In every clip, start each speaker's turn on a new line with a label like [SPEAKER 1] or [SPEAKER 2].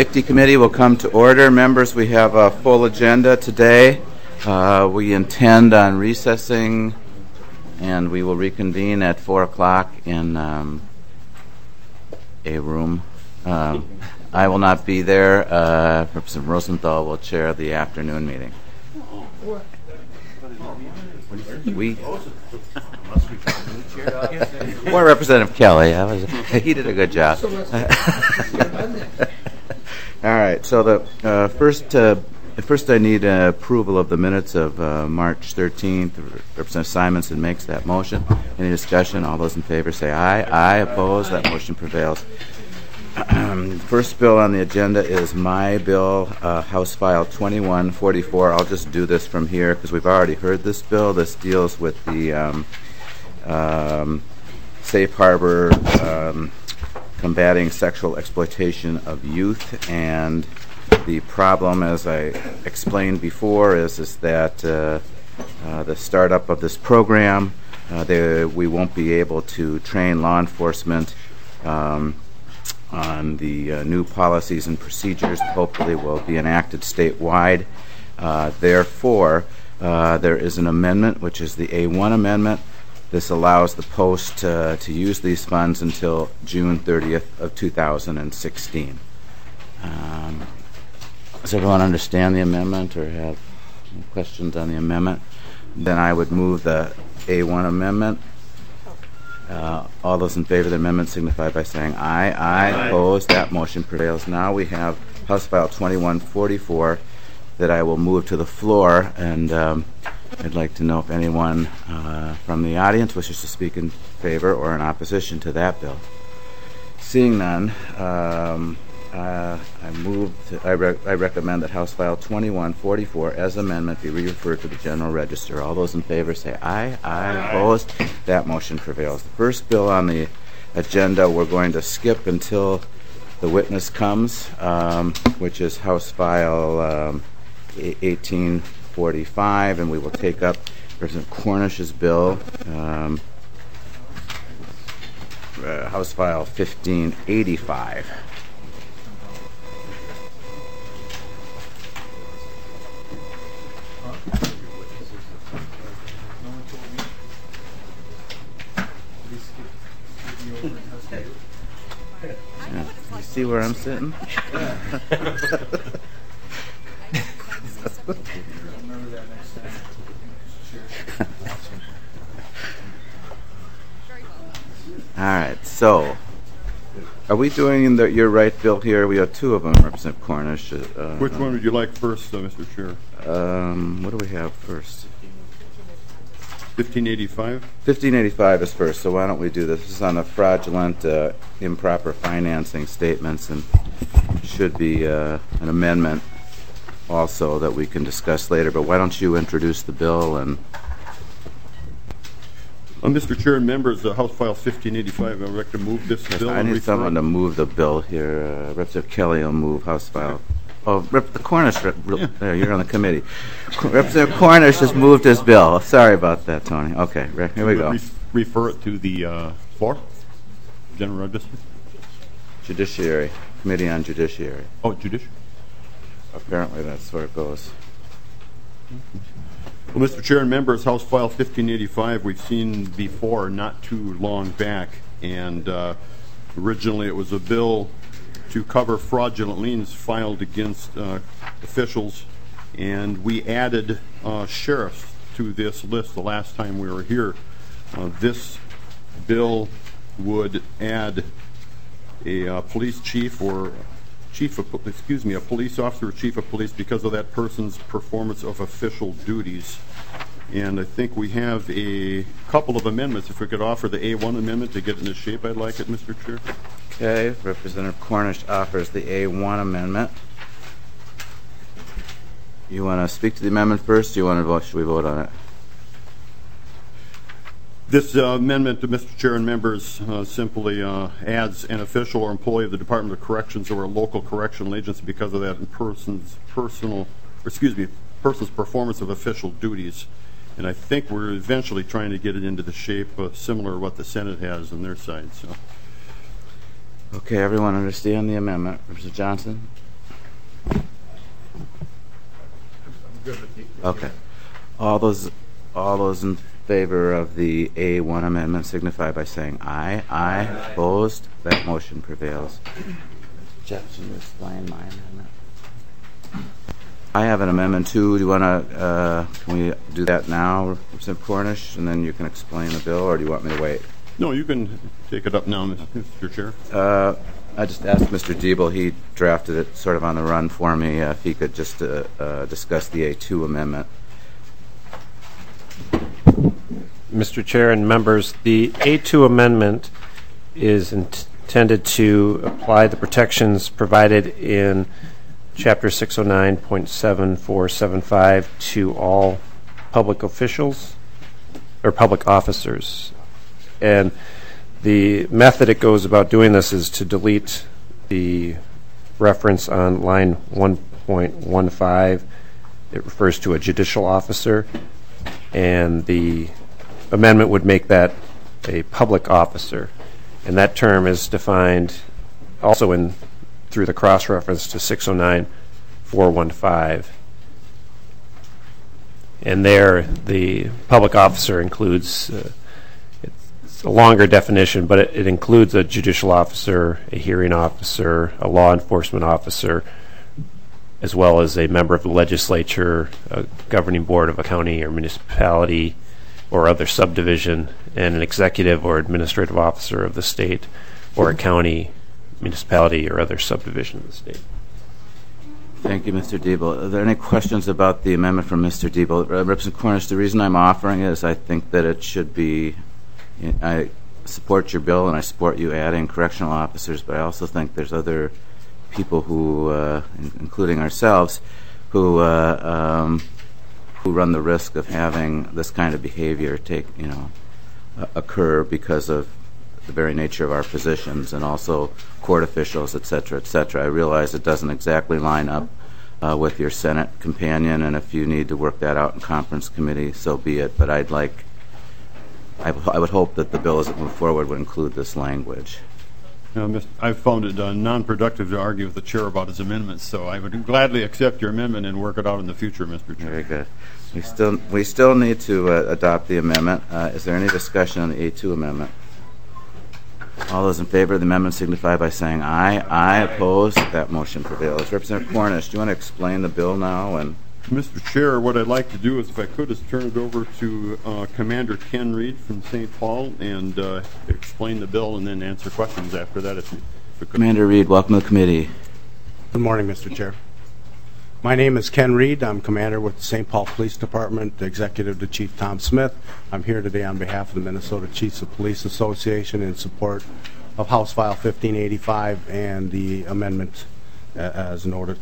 [SPEAKER 1] Safety Committee will come to order. Members, we have a full agenda today. We intend on recessing, and we will reconvene at 4 o'clock in a room. I will not be there. Representative Rosenthal will chair the afternoon meeting. Or Representative Kelly. He did a good job. All right. So the first I need approval of the minutes of March 13th. Representative Simonson makes that motion. Any discussion? All those in favor say aye. Aye. Opposed? That motion prevails. First bill on the agenda is my bill, House File 2144. I'll just do this from here because we've already heard this bill. This deals with the safe harbor combating sexual exploitation of youth. And the problem, as I explained before, is that the startup of this program, we won't be able to train law enforcement on the new policies and procedures that hopefully will be enacted statewide. Therefore, there is an amendment, which is the A1 amendment. This allows the post to use these funds until June 30th of 2016. Does everyone understand the amendment or have any questions on the amendment? Then I would move the A1 amendment. All those in favor of the amendment signify by saying aye. Aye. Opposed? That motion prevails. Now we have House File 2144 that I will move to the floor, and I'd like to know if anyone from the audience wishes to speak in favor or in opposition to that bill. Seeing none, I recommend that House File 2144 as amendment be referred to the General Register. All those in favor say aye. Aye. Opposed? That motion prevails. The first bill on the agenda we're going to skip until the witness comes, which is House File 1845, and we will take up President Cornish's bill, House File 1585. See where I'm sitting? All right, so are we doing your right bill here? We have two of them, Representative Cornish.
[SPEAKER 2] Which one would you like first, Mr. Chair?
[SPEAKER 1] What do we have first?
[SPEAKER 2] 1585?
[SPEAKER 1] 1585 is first, so why don't we do this? This is on the fraudulent improper financing statements, and should be an amendment also that we can discuss later, but why don't you introduce the bill? And
[SPEAKER 2] Mr. Chair and members, House File 1585, I would like to move this bill.
[SPEAKER 1] I need someone to move the bill here. Representative Kelly will move House File. Oh, the Cornish, there, you're on the committee. Representative Cornish has moved his bill. Sorry about that, Tony. Okay, here we go.
[SPEAKER 2] Refer it to the floor? General Register?
[SPEAKER 1] Judiciary. Committee on Judiciary.
[SPEAKER 2] Oh, Judiciary.
[SPEAKER 1] Apparently that's where it goes.
[SPEAKER 2] Well, Mr. Chair and members, House File 1585 we've seen before not too long back, and originally it was a bill to cover fraudulent liens filed against officials, and we added sheriffs to this list the last time we were here. This bill would add a police chief or a police officer or chief of police because of that person's performance of official duties. And I think we have a couple of amendments. If we could offer the A1 amendment to get in the shape I'd like it, Mr. Chair.
[SPEAKER 1] Okay, Representative Cornish offers the A1 amendment. You want to speak to the amendment first? Do you want to vote? Should we vote on it?
[SPEAKER 2] This amendment, Mr. Chair and members, simply adds an official or employee of the Department of Corrections or a local correctional agency because of that person's performance of official duties. And I think we're eventually trying to get it into the shape similar to what the Senate has on their side. So.
[SPEAKER 1] Okay, everyone understand the amendment. Representative Johnson? Okay. All those in favor of the A1 amendment signify by saying aye. Aye. Opposed? That motion prevails. Jeff, can you explain my amendment? I have an amendment too. Do you want to, can we do that now, Representative Cornish, and then you can explain the bill, or do you want me to wait?
[SPEAKER 2] No, you can take it up now, Mr. Chair.
[SPEAKER 1] I just asked Mr. Diebel, he drafted it sort of on the run for me, if he could just discuss the A2 amendment.
[SPEAKER 3] Mr. Chair and members, the A2 amendment is intended to apply the protections provided in Chapter 609.7475 to all public officials or public officers. And the method it goes about doing this is to delete the reference on line 1.15. It refers to a judicial officer, and the amendment would make that a public officer. And that term is defined also through the cross-reference to 609.415. And there, the public officer includes, it's a longer definition, but it includes a judicial officer, a hearing officer, a law enforcement officer, as well as a member of the legislature, a governing board of a county or municipality or other subdivision, and an executive or administrative officer of the state or a county, municipality, or other subdivision of the state.
[SPEAKER 1] Thank you, Mr. Diebel. Are there any questions about the amendment from Mr. Diebel? Representative Cornish, the reason I'm offering it is I think that it should be, I support your bill and I support you adding correctional officers, but I also think there's other people who, including ourselves, who run the risk of having this kind of behavior occur because of the very nature of our positions, and also court officials, et cetera, et cetera. I realize it doesn't exactly line up with your Senate companion, and if you need to work that out in conference committee, so be it. But I would hope that the bill as it moves forward would include this language.
[SPEAKER 2] I've found it non-productive to argue with the chair about his amendments, so I would gladly accept your amendment and work it out in the future, Mr. Chair.
[SPEAKER 1] Very good. We still need to adopt the amendment. Is there any discussion on the A2 amendment? All those in favor of the amendment signify by saying aye. Aye. Opposed? That motion prevails. Representative Cornish, do you want to explain the bill now? And
[SPEAKER 2] Mr. Chair, what I'd like to do is, if I could, is turn it over to Commander Ken Reed from St. Paul and explain the bill and then answer questions after that. If you could.
[SPEAKER 1] Commander Reed, welcome to the committee.
[SPEAKER 4] Good morning, Mr. Chair. My name is Ken Reed. I'm commander with the St. Paul Police Department, executive to Chief Tom Smith. I'm here today on behalf of the Minnesota Chiefs of Police Association in support of House File 1585 and the amendment as noted.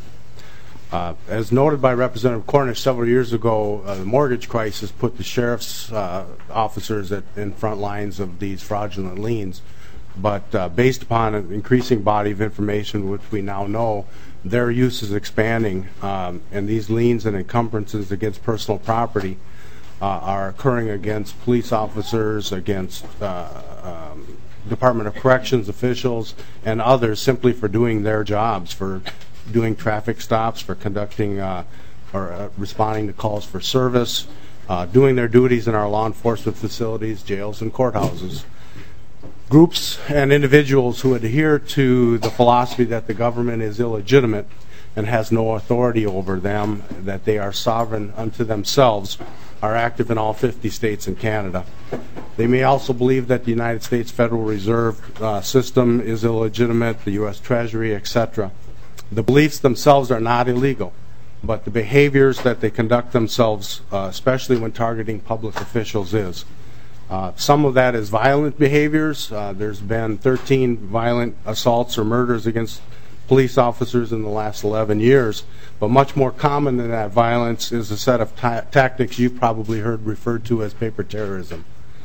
[SPEAKER 4] As noted by Representative Cornish, several years ago, the mortgage crisis put the sheriff's officers in front lines of these fraudulent liens. But based upon an increasing body of information, which we now know, their use is expanding, and these liens and encumbrances against personal property are occurring against police officers, against Department of Corrections officials, and others simply for doing their jobs, for doing traffic stops, for conducting or responding to calls for service, doing their duties in our law enforcement facilities, jails, and courthouses. Groups and individuals who adhere to the philosophy that the government is illegitimate and has no authority over them, that they are sovereign unto themselves, are active in all 50 states and Canada. They may also believe that the United States Federal Reserve System is illegitimate, the U.S. Treasury, etc. The beliefs themselves are not illegal, but the behaviors that they conduct themselves, especially when targeting public officials, is. Some of that is violent behaviors. There's been 13 violent assaults or murders against police officers in the last 11 years. But much more common than that violence is a set of tactics you've probably heard referred to as paper terrorism,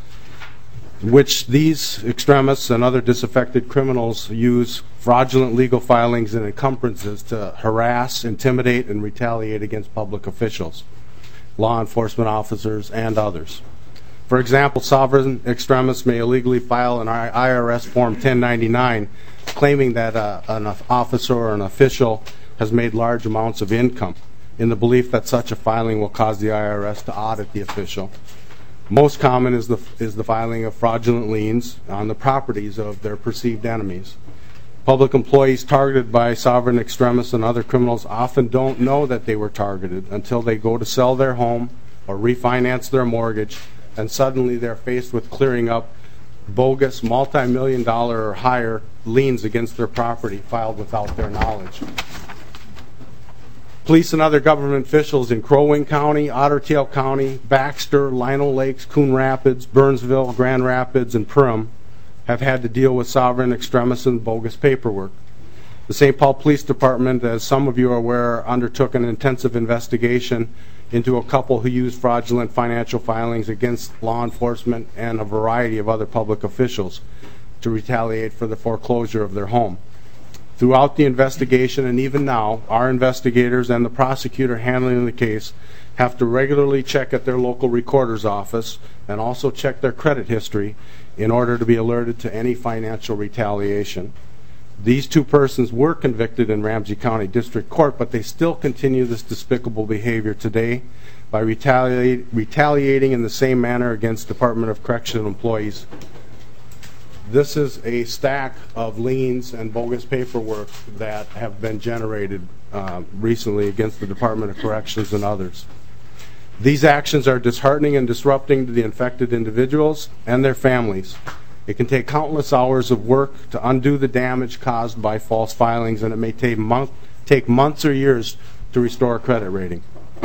[SPEAKER 4] which these extremists and other disaffected criminals use fraudulent legal filings and encumbrances to harass, intimidate, and retaliate against public officials, law enforcement officers, and others. For example, sovereign extremists may illegally file an IRS Form 1099 claiming that an officer or an official has made large amounts of income. in the belief that such a filing will cause the IRS to audit the official. Most common is the filing of fraudulent liens on the properties of their perceived enemies. Public employees targeted by sovereign extremists and other criminals often don't know that they were targeted until they go to sell their home or refinance their mortgage, and suddenly they're faced with clearing up bogus multi-million-dollar or higher liens against their property filed without their knowledge. Police and other government officials in Crow Wing County, Otter Tail County, Baxter, Lino Lakes, Coon Rapids, Burnsville, Grand Rapids, and Primm have had to deal with sovereign extremists and bogus paperwork. The St. Paul Police Department, as some of you are aware, undertook an intensive investigation into a couple who used fraudulent financial filings against law enforcement and a variety of other public officials to retaliate for the foreclosure of their home. Throughout the investigation, and even now, our investigators and the prosecutor handling the case have to regularly check at their local recorder's office and also check their credit history in order to be alerted to any financial retaliation. These two persons were convicted in Ramsey County District Court, but they still continue this despicable behavior today by retaliating in the same manner against Department of Corrections employees. This is a stack of liens and bogus paperwork that have been generated recently against the Department of Corrections and others. These actions are disheartening and disrupting to the infected individuals and their families. It can take countless hours of work to undo the damage caused by false filings, and it may take months or years to restore a credit rating.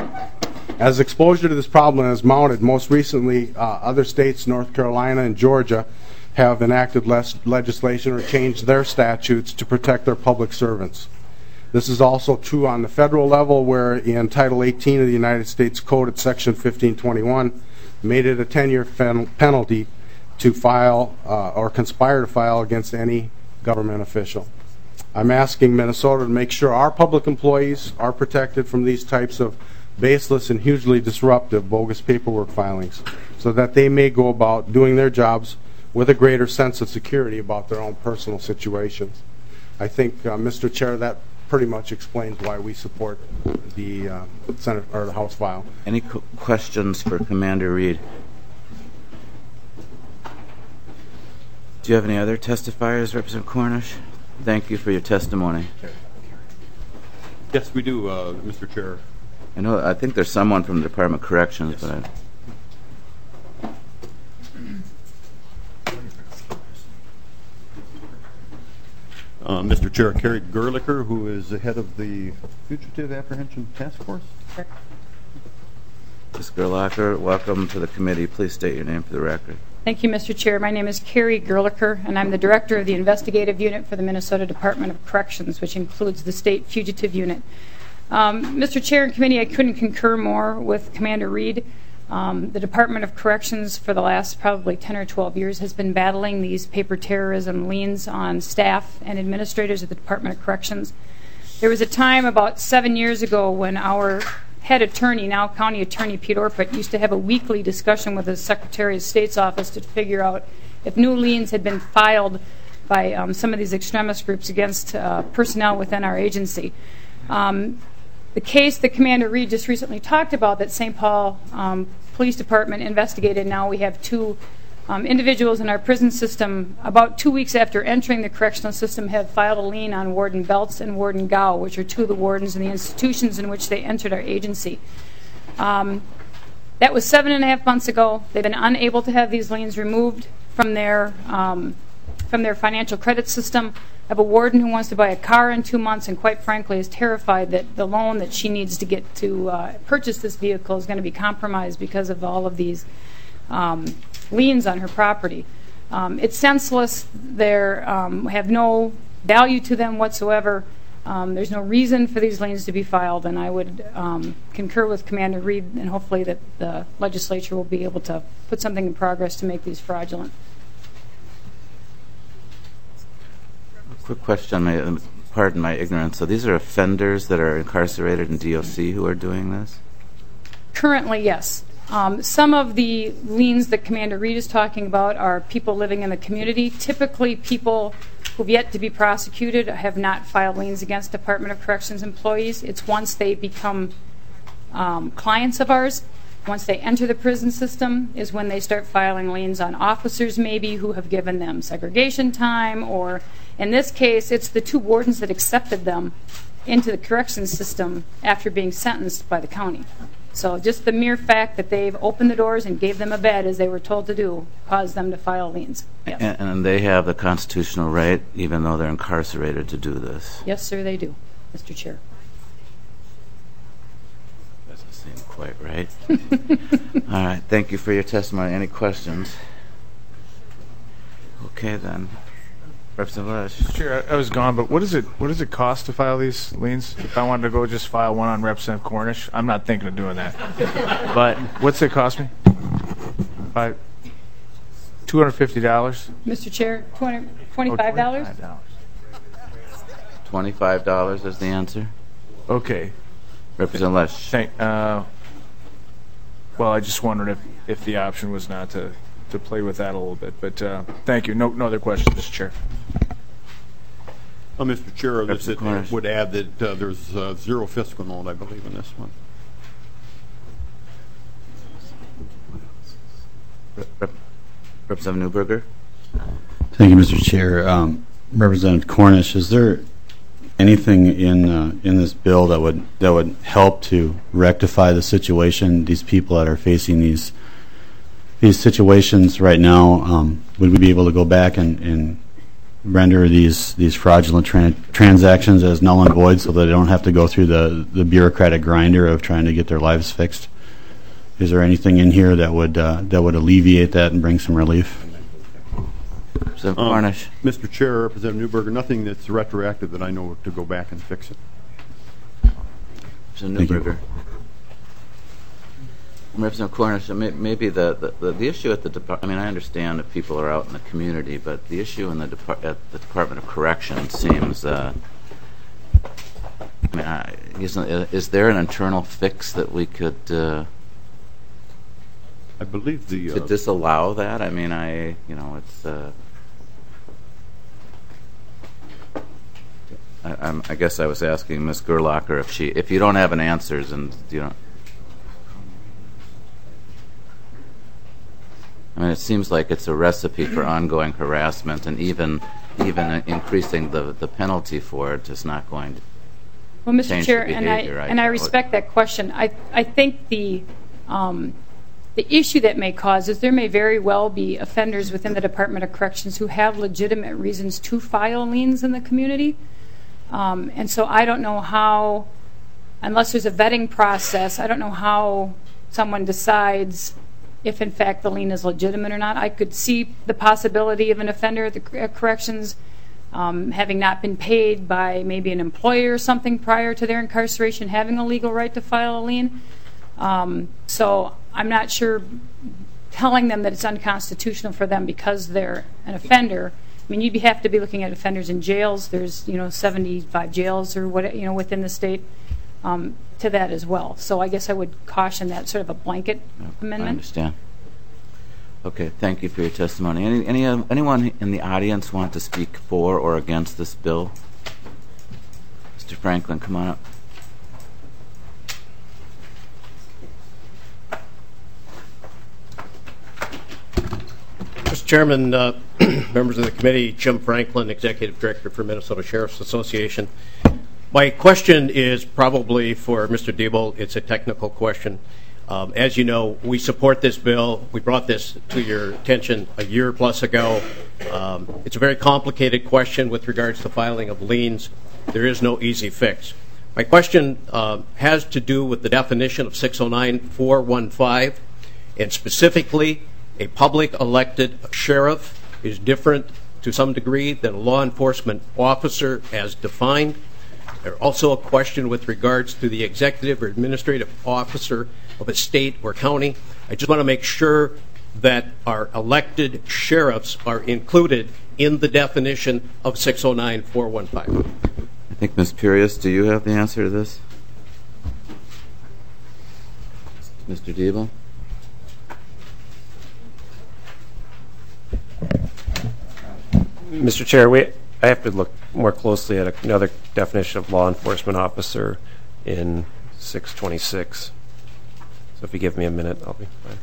[SPEAKER 4] As exposure to this problem has mounted, most recently other states, North Carolina and Georgia, have enacted legislation or changed their statutes to protect their public servants. This is also true on the federal level, where in Title 18 of the United States Code at Section 1521 made it a 10-year penalty to file or conspire to file against any government official. I'm asking Minnesota to make sure our public employees are protected from these types of baseless and hugely disruptive bogus paperwork filings, so that they may go about doing their jobs with a greater sense of security about their own personal situations. I think, Mr. Chair, that pretty much explains why we support the Senate or the House file.
[SPEAKER 1] Any questions for Commander Reed? Do you have any other testifiers, Representative Cornish? Thank you for your testimony.
[SPEAKER 2] Yes, we do, Mr. Chair.
[SPEAKER 1] I think there's someone from the Department of Corrections,
[SPEAKER 2] Yes.
[SPEAKER 1] but
[SPEAKER 2] Mr. Chair, Carrie Gerlicher, who is the head of the Fugitive Apprehension Task Force.
[SPEAKER 1] Ms. Gerlacher, welcome to the committee. Please state your name for the record.
[SPEAKER 5] Thank you, Mr. Chair. My name is Carrie Gerlicher, and I'm the Director of the Investigative Unit for the Minnesota Department of Corrections, which includes the State Fugitive Unit. Mr. Chair and Committee, I couldn't concur more with Commander Reed. The Department of Corrections for the last probably 10 or 12 years has been battling these paper terrorism liens on staff and administrators at the Department of Corrections. There was a time about 7 years ago when our head attorney, now County Attorney Pete Orput, used to have a weekly discussion with the Secretary of State's office to figure out if new liens had been filed by some of these extremist groups against personnel within our agency. The case that Commander Reed just recently talked about that St. Paul Police Department investigated, now we have two individuals in our prison system about 2 weeks after entering the correctional system have filed a lien on Warden Belts and Warden Gow, which are two of the wardens in the institutions in which they entered our agency. That was 7.5 months ago. They've been unable to have these liens removed from their financial credit system. I have a warden who wants to buy a car in 2 months and quite frankly is terrified that the loan that she needs to get to purchase this vehicle is going to be compromised because of all of these liens on her property. It's senseless. They have no value to them whatsoever. There's no reason for these liens to be filed, and I would concur with Commander Reed and hopefully that the legislature will be able to put something in progress to make these fraudulent.
[SPEAKER 1] Quick question, pardon my ignorance. So these are offenders that are incarcerated in DOC who are doing this?
[SPEAKER 5] Currently, yes. Some of the liens that Commander Reed is talking about are people living in the community. Typically, people who have yet to be prosecuted have not filed liens against Department of Corrections employees. It's once they become clients of ours, once they enter the prison system, is when they start filing liens on officers maybe who have given them segregation time, or in this case, it's the 2 wardens that accepted them into the corrections system after being sentenced by the county. So just the mere fact that they've opened the doors and gave them a bed, as they were told to do, caused them to file liens. Yes,
[SPEAKER 1] And they have the constitutional right, even though they're incarcerated, to do this.
[SPEAKER 5] yes, sir, they do, Mr. Chair.
[SPEAKER 1] Doesn't seem quite right. All right, thank you for your testimony. Any questions? Okay, then. Representative Lesh.
[SPEAKER 6] Sure, I was gone, but what does it cost to file these liens? If I wanted to go just file one on Representative Cornish, I'm not thinking of doing that. But what's it cost me? $250?
[SPEAKER 5] Mr. Chair, $25?
[SPEAKER 6] $25.
[SPEAKER 1] $25 is the answer.
[SPEAKER 6] Okay.
[SPEAKER 1] Representative Lesh.
[SPEAKER 6] Well, I just wondered if the option was not to play with that a little bit. But thank you. No other questions, Mr. Chair.
[SPEAKER 2] Mr. Chair, this
[SPEAKER 1] Cornish.
[SPEAKER 2] would add that there's 0 fiscal note, I believe, in this one.
[SPEAKER 1] Representative Newberger.
[SPEAKER 7] Thank you, Mr. Chair. Representative Cornish, is there anything in this bill that would help to rectify the situation? These people that are facing these situations right now, would we be able to go back and render these fraudulent transactions as null and void, so that they don't have to go through the bureaucratic grinder of trying to get their lives fixed? Is there anything in here that would alleviate that and bring some relief?
[SPEAKER 1] Representative Cornish.
[SPEAKER 2] Mr. Chair, Representative Newberger, nothing that's retroactive that I know to go back and fix it.
[SPEAKER 1] Representative Newberger. Representative Cornish, maybe the issue at the department, I mean, I understand that people are out in the community, but the issue at the Department of Corrections seems, is there an internal fix that we could
[SPEAKER 2] I believe
[SPEAKER 1] to disallow that? I mean, it's I guess I was asking Ms. Gerlacher if you don't have an answers and I mean, it seems like it's a recipe for ongoing harassment, and even increasing the penalty for it is not going to
[SPEAKER 5] Well, Mr.
[SPEAKER 1] change
[SPEAKER 5] Chair,
[SPEAKER 1] the behavior.
[SPEAKER 5] and I respect that question. I think the issue that may cause is there may very well be offenders within the Department of Corrections who have legitimate reasons to file liens in the community. And so I don't know how, unless there's a vetting process, I don't know how someone decides if in fact the lien is legitimate or not. I could see the possibility of an offender at the corrections having not been paid by maybe an employer or something prior to their incarceration, having a legal right to file a lien. So I'm not sure telling them that it's unconstitutional for them because they're an offender. I mean, you'd have to be looking at offenders in jails. There's 75 jails or what within the state to that as well. So I guess I would caution that sort of a blanket amendment.
[SPEAKER 1] I understand. Okay, thank you for your testimony. Anyone in the audience want to speak for or against this bill? Mr. Franklin, come on up.
[SPEAKER 8] Mr. Chairman, members of the committee, Jim Franklin, Executive Director for Minnesota Sheriff's Association. My question is probably for Mr. Diebel. It's a technical question. As you know, we support this bill. We brought this to your attention a year plus ago. It's a very complicated question with regards to filing of liens. There is no easy fix. My question has to do with the definition of 609-415, and specifically, a public elected sheriff is different to some degree than a law enforcement officer as defined. There's also a question with regards to the executive or administrative officer of a state or county. I just want to make sure that our elected sheriffs are included in the definition of 609-415.
[SPEAKER 1] I think, Ms. Pirius, do you have the answer to this? Mr. Diebel?
[SPEAKER 3] Mr. Chair, I have to look more closely at another definition of law enforcement officer in 626. So if you give me a minute, I'll be fine.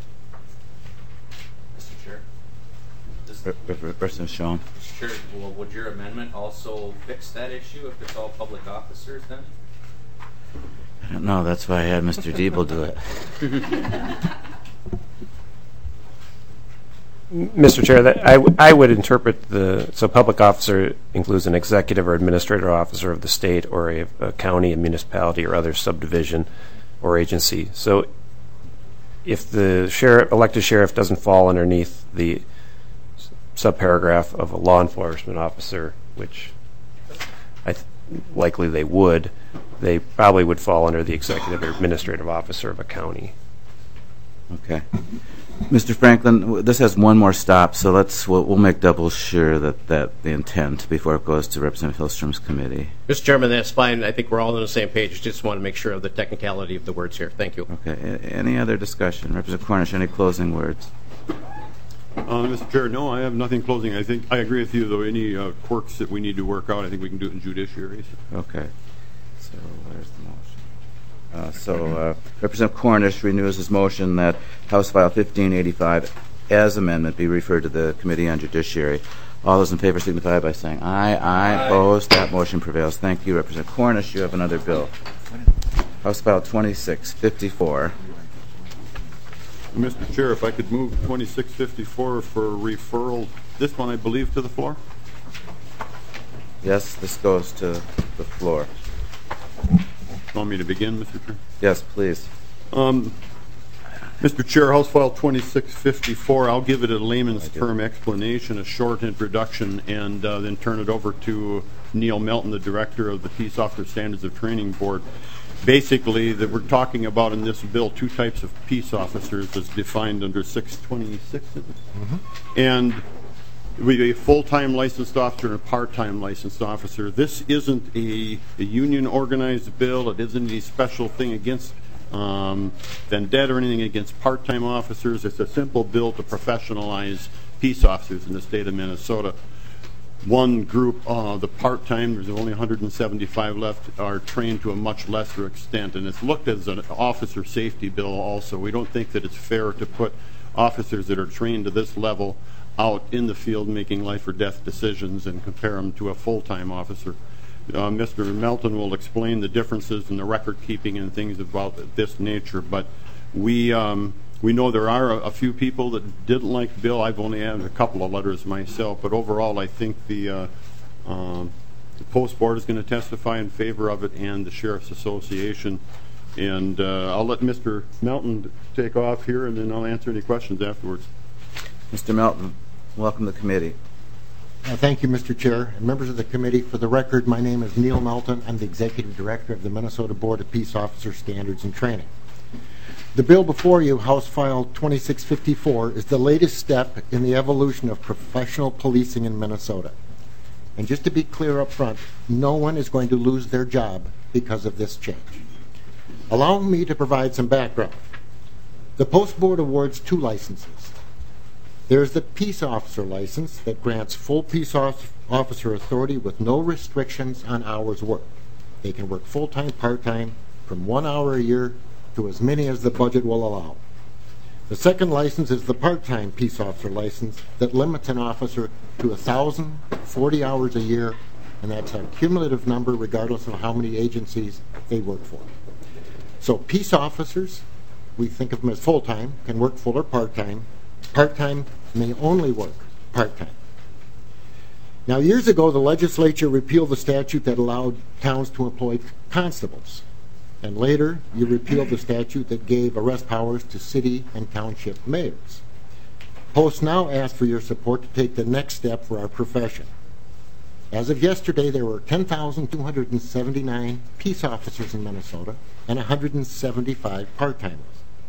[SPEAKER 9] Mr. Chair.
[SPEAKER 1] Representative Schoen.
[SPEAKER 9] Mr. Chair, well, would your amendment also fix that issue if it's all public officers then?
[SPEAKER 1] I don't know. That's why I had Mr. Diebel do it.
[SPEAKER 3] Mr. Chair, that I would interpret so public officer includes an executive or administrative officer of the state or a county, a municipality, or other subdivision or agency. So if the elected sheriff doesn't fall underneath the subparagraph of a law enforcement officer, which likely they would, they probably would fall under the executive or administrative officer of a county.
[SPEAKER 1] Okay. Mr. Franklin, this has one more stop, so we'll make double sure that the intent before it goes to Representative Hillstrom's committee.
[SPEAKER 8] Mr. Chairman, that's fine. I think we're all on the same page. Just want to make sure of the technicality of the words here. Thank you.
[SPEAKER 1] Okay. Any other discussion? Representative Cornish, any closing words?
[SPEAKER 2] Mr. Chair, no, I have nothing closing. I think I agree with you, though. Any quirks that we need to work out, I think we can do it in judiciary.
[SPEAKER 1] Okay. So where's the motion? Representative Cornish renews his motion that House File 1585 as amendment be referred to the Committee on Judiciary. All those in favor signify by saying aye. Aye. Opposed? That motion prevails. Thank you, Representative Cornish. You have another bill. House File 2654.
[SPEAKER 2] Mr. Chair, if I could move 2654 for referral, this one I believe to the floor.
[SPEAKER 1] Yes, this goes to the floor.
[SPEAKER 2] Want me to begin, Mr. Chair?
[SPEAKER 1] Yes, please.
[SPEAKER 2] Mr. Chair, House File 2654, I'll give it a layman's term explanation, a short introduction, and then turn it over to Neil Melton, the Director of the Peace Officer Standards of Training Board. Basically, that we're talking about in this bill two types of peace officers as defined under 626. And we have a full-time licensed officer and a part-time licensed officer. This isn't a union-organized bill. It isn't any special thing against vendetta or anything against part-time officers. It's a simple bill to professionalize peace officers in the state of Minnesota. One group, the part-time, there's only 175 left, are trained to a much lesser extent, and it's looked as an officer safety bill also. We don't think that it's fair to put officers that are trained to this level out in the field making life or death decisions and compare them to a full-time officer. Mr. Melton will explain the differences in the record keeping and things about this nature, but we know there are a few people that didn't like the bill. I've only had a couple of letters myself, but overall I think the Post Board is going to testify in favor of it and the Sheriff's Association. And I'll let Mr. Melton take off here, and then I'll answer any questions afterwards.
[SPEAKER 1] Mr. Melton, welcome to the committee.
[SPEAKER 10] Thank you, Mr. Chair. And members of the committee, for the record, my name is Neil Melton. I'm the Executive Director of the Minnesota Board of Peace Officer Standards and Training. The bill before you, House File 2654, is the latest step in the evolution of professional policing in Minnesota. And just to be clear up front, no one is going to lose their job because of this change. Allow me to provide some background. The Post Board awards two licenses. There's the Peace Officer license that grants full peace officer authority with no restrictions on hours worked. They can work full-time, part-time, from 1 hour a year to as many as the budget will allow. The second license is the part-time Peace Officer license that limits an officer to 1,040 hours a year, and that's a cumulative number regardless of how many agencies they work for. So peace officers, we think of them as full-time, can work full or part-time. Part-time may only work part-time. Now, years ago, the legislature repealed the statute that allowed towns to employ constables. And later, you repealed the statute that gave arrest powers to city and township mayors. Post now asks for your support to take the next step for our profession. As of yesterday, there were 10,279 peace officers in Minnesota and 175 part-timers.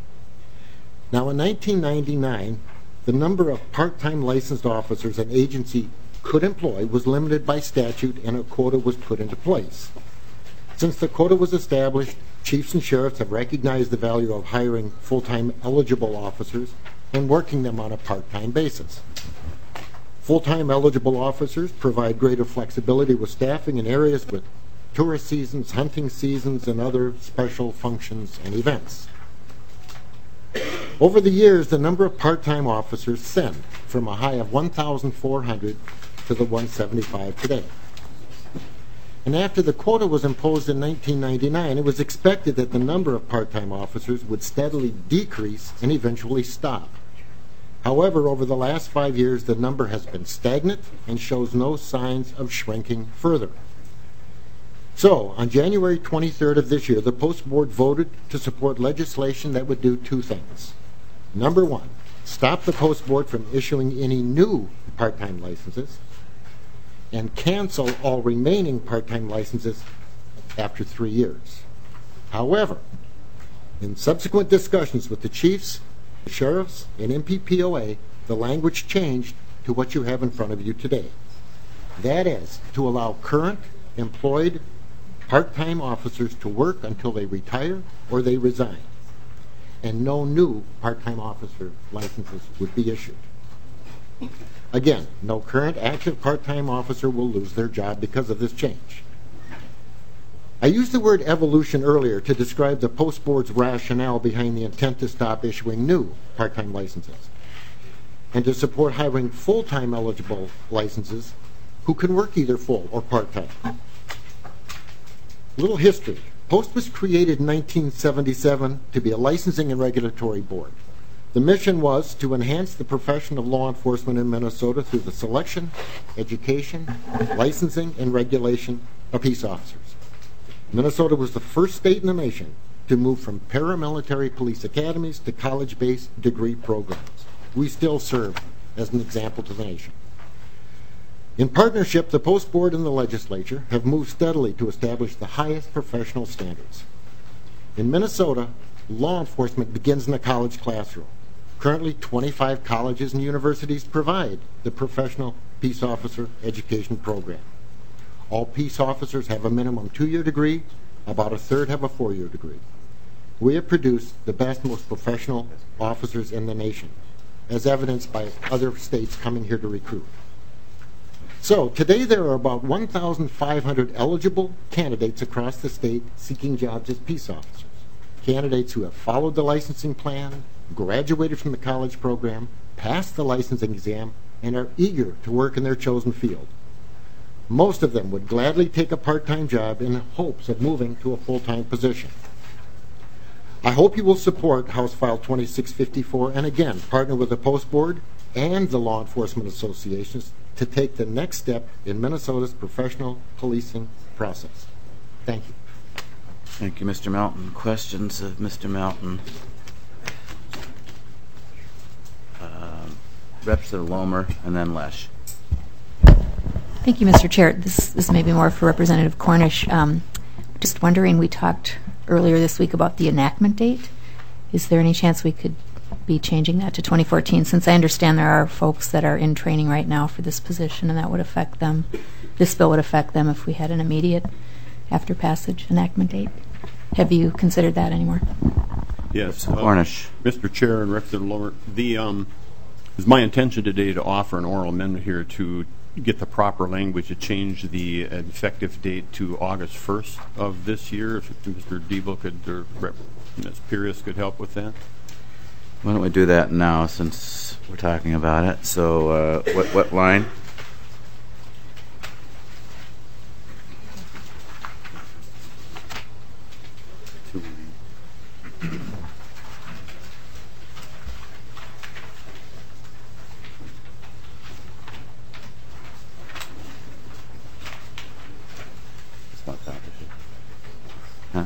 [SPEAKER 10] Now, in 1999, the number of part-time licensed officers an agency could employ was limited by statute, and a quota was put into place. Since the quota was established, chiefs and sheriffs have recognized the value of hiring full-time eligible officers and working them on a part-time basis. Full-time eligible officers provide greater flexibility with staffing in areas with tourist seasons, hunting seasons, and other special functions and events. Over the years, the number of part-time officers thinned from a high of 1,400 to the 175 today. And after the quota was imposed in 1999, it was expected that the number of part-time officers would steadily decrease and eventually stop. However, over the last 5 years, the number has been stagnant and shows no signs of shrinking further. So, on January 23rd of this year, the Post Board voted to support legislation that would do two things. Number one, stop the Post Board from issuing any new part-time licenses and cancel all remaining part-time licenses after 3 years. However, in subsequent discussions with the chiefs, the sheriffs, and MPPOA, the language changed to what you have in front of you today. That is, to allow current employed part-time officers to work until they retire or they resign, and no new part-time officer licenses would be issued. Again, no current active part-time officer will lose their job because of this change. I used the word evolution earlier to describe the Post Board's rationale behind the intent to stop issuing new part-time licenses and to support hiring full-time eligible licenses who can work either full or part-time. Little history. Post was created in 1977 to be a licensing and regulatory board. The mission was to enhance the profession of law enforcement in Minnesota through the selection, education, licensing, and regulation of peace officers. Minnesota was the first state in the nation to move from paramilitary police academies to college-based degree programs. We still serve as an example to the nation. In partnership, the Post Board and the legislature have moved steadily to establish the highest professional standards. In Minnesota, law enforcement begins in the college classroom. Currently, 25 colleges and universities provide the professional peace officer education program. All peace officers have a minimum 2-year degree. About a third have a 4-year degree. We have produced the best, most professional officers in the nation, as evidenced by other states coming here to recruit. So, today there are about 1,500 eligible candidates across the state seeking jobs as peace officers. Candidates who have followed the licensing plan, graduated from the college program, passed the licensing exam, and are eager to work in their chosen field. Most of them would gladly take a part-time job in hopes of moving to a full-time position. I hope you will support House File 2654 and again partner with the Post Board and the law enforcement associations to take the next step in Minnesota's professional policing process. Thank you.
[SPEAKER 1] Thank you, Mr. Melton. Questions of Mr. Melton? Representative Lomer and then Lesh.
[SPEAKER 11] Thank you, Mr. Chair. This may be more for Representative Cornish. Just wondering, we talked earlier this week about the enactment date. Is there any chance we could be changing that to 2014, since I understand there are folks that are in training right now for this position and that would affect them, this bill would affect them if we had an immediate after passage enactment date? Have you considered that anymore?
[SPEAKER 2] Yes.
[SPEAKER 1] Cornish.
[SPEAKER 2] Mr. Chair and Representative Lomer, it's my intention today to offer an oral amendment here to get the proper language to change the effective date to August 1st of this year. If Mr. Debo could, or Ms. Pires could help with that.
[SPEAKER 1] Why don't we do that now since we're talking about it? So what line? Huh?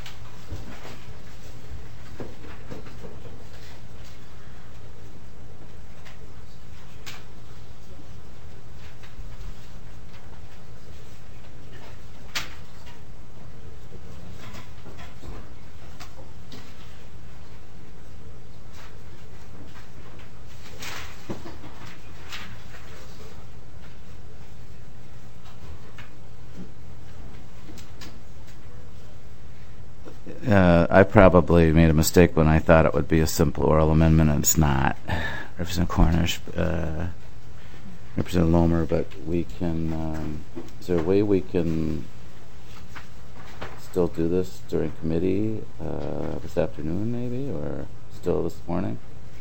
[SPEAKER 1] I probably made a mistake when I thought it would be a simple oral amendment, and it's not. Representative Cornish, Representative Lomer, but we can, is there a way we can still do this during committee this afternoon, maybe, or still this morning?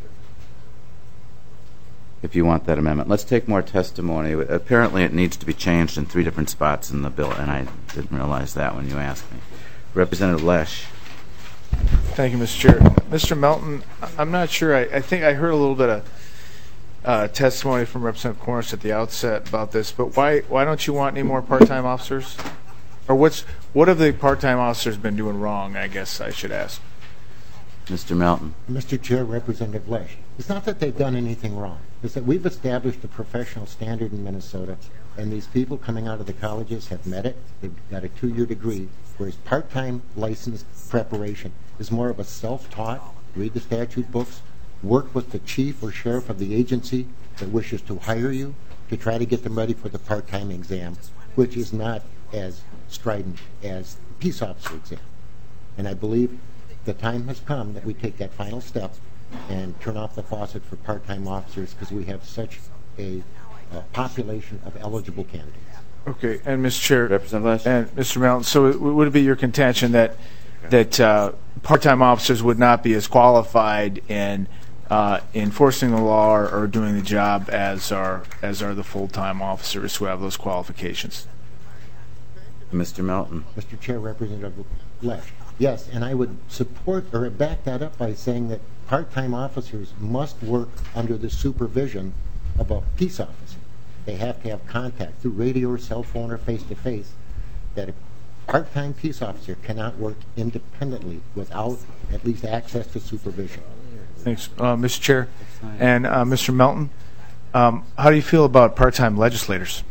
[SPEAKER 1] If you want that amendment. Let's take more testimony. Apparently it needs to be changed in 3 different spots in the bill, and I didn't realize that when you asked me. Representative Lesh.
[SPEAKER 6] Thank you, Mr. Chair. Mr. Melton, I'm not sure. I think I heard a little bit of testimony from Representative Cornish at the outset about this, but why don't you want any more part-time officers? Or what have the part-time officers been doing wrong, I guess I should ask?
[SPEAKER 1] Mr. Melton.
[SPEAKER 10] Mr. Chair, Representative Lesh, it's not that they've done anything wrong. It's that we've established a professional standard in Minnesota, and these people coming out of the colleges have met it. They've got a 2-year degree, whereas part-time licensed preparation is more of a self-taught, read the statute books, work with the chief or sheriff of the agency that wishes to hire you to try to get them ready for the part-time exam, which is not as strident as the peace officer exam. And I believe the time has come that we take that final step and turn off the faucet for part-time officers because we have such a population of eligible candidates.
[SPEAKER 6] Okay, and Mr. Chair,
[SPEAKER 1] Representative Lesh.
[SPEAKER 6] and Mr. Melton, so would it be your contention that part-time officers would not be as qualified in enforcing the law or doing the job as are the full-time officers who have those qualifications?
[SPEAKER 1] Mr. Melton.
[SPEAKER 10] Mr. Chair, Representative Lesh. Yes, and I would support or back that up by saying that part-time officers must work under the supervision of a peace officer. They have to have contact through radio or cell phone or face-to-face. That a part-time peace officer cannot work independently without at least access to supervision.
[SPEAKER 6] Thanks, Mr. Chair. And Mr. Melton, how do you feel about part-time legislators?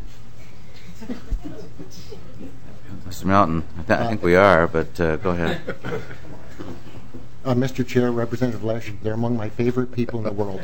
[SPEAKER 1] Mr. Melton, I think we are, but go ahead.
[SPEAKER 10] Mr. Chair, Representative Lesh, they're among my favorite people in the world.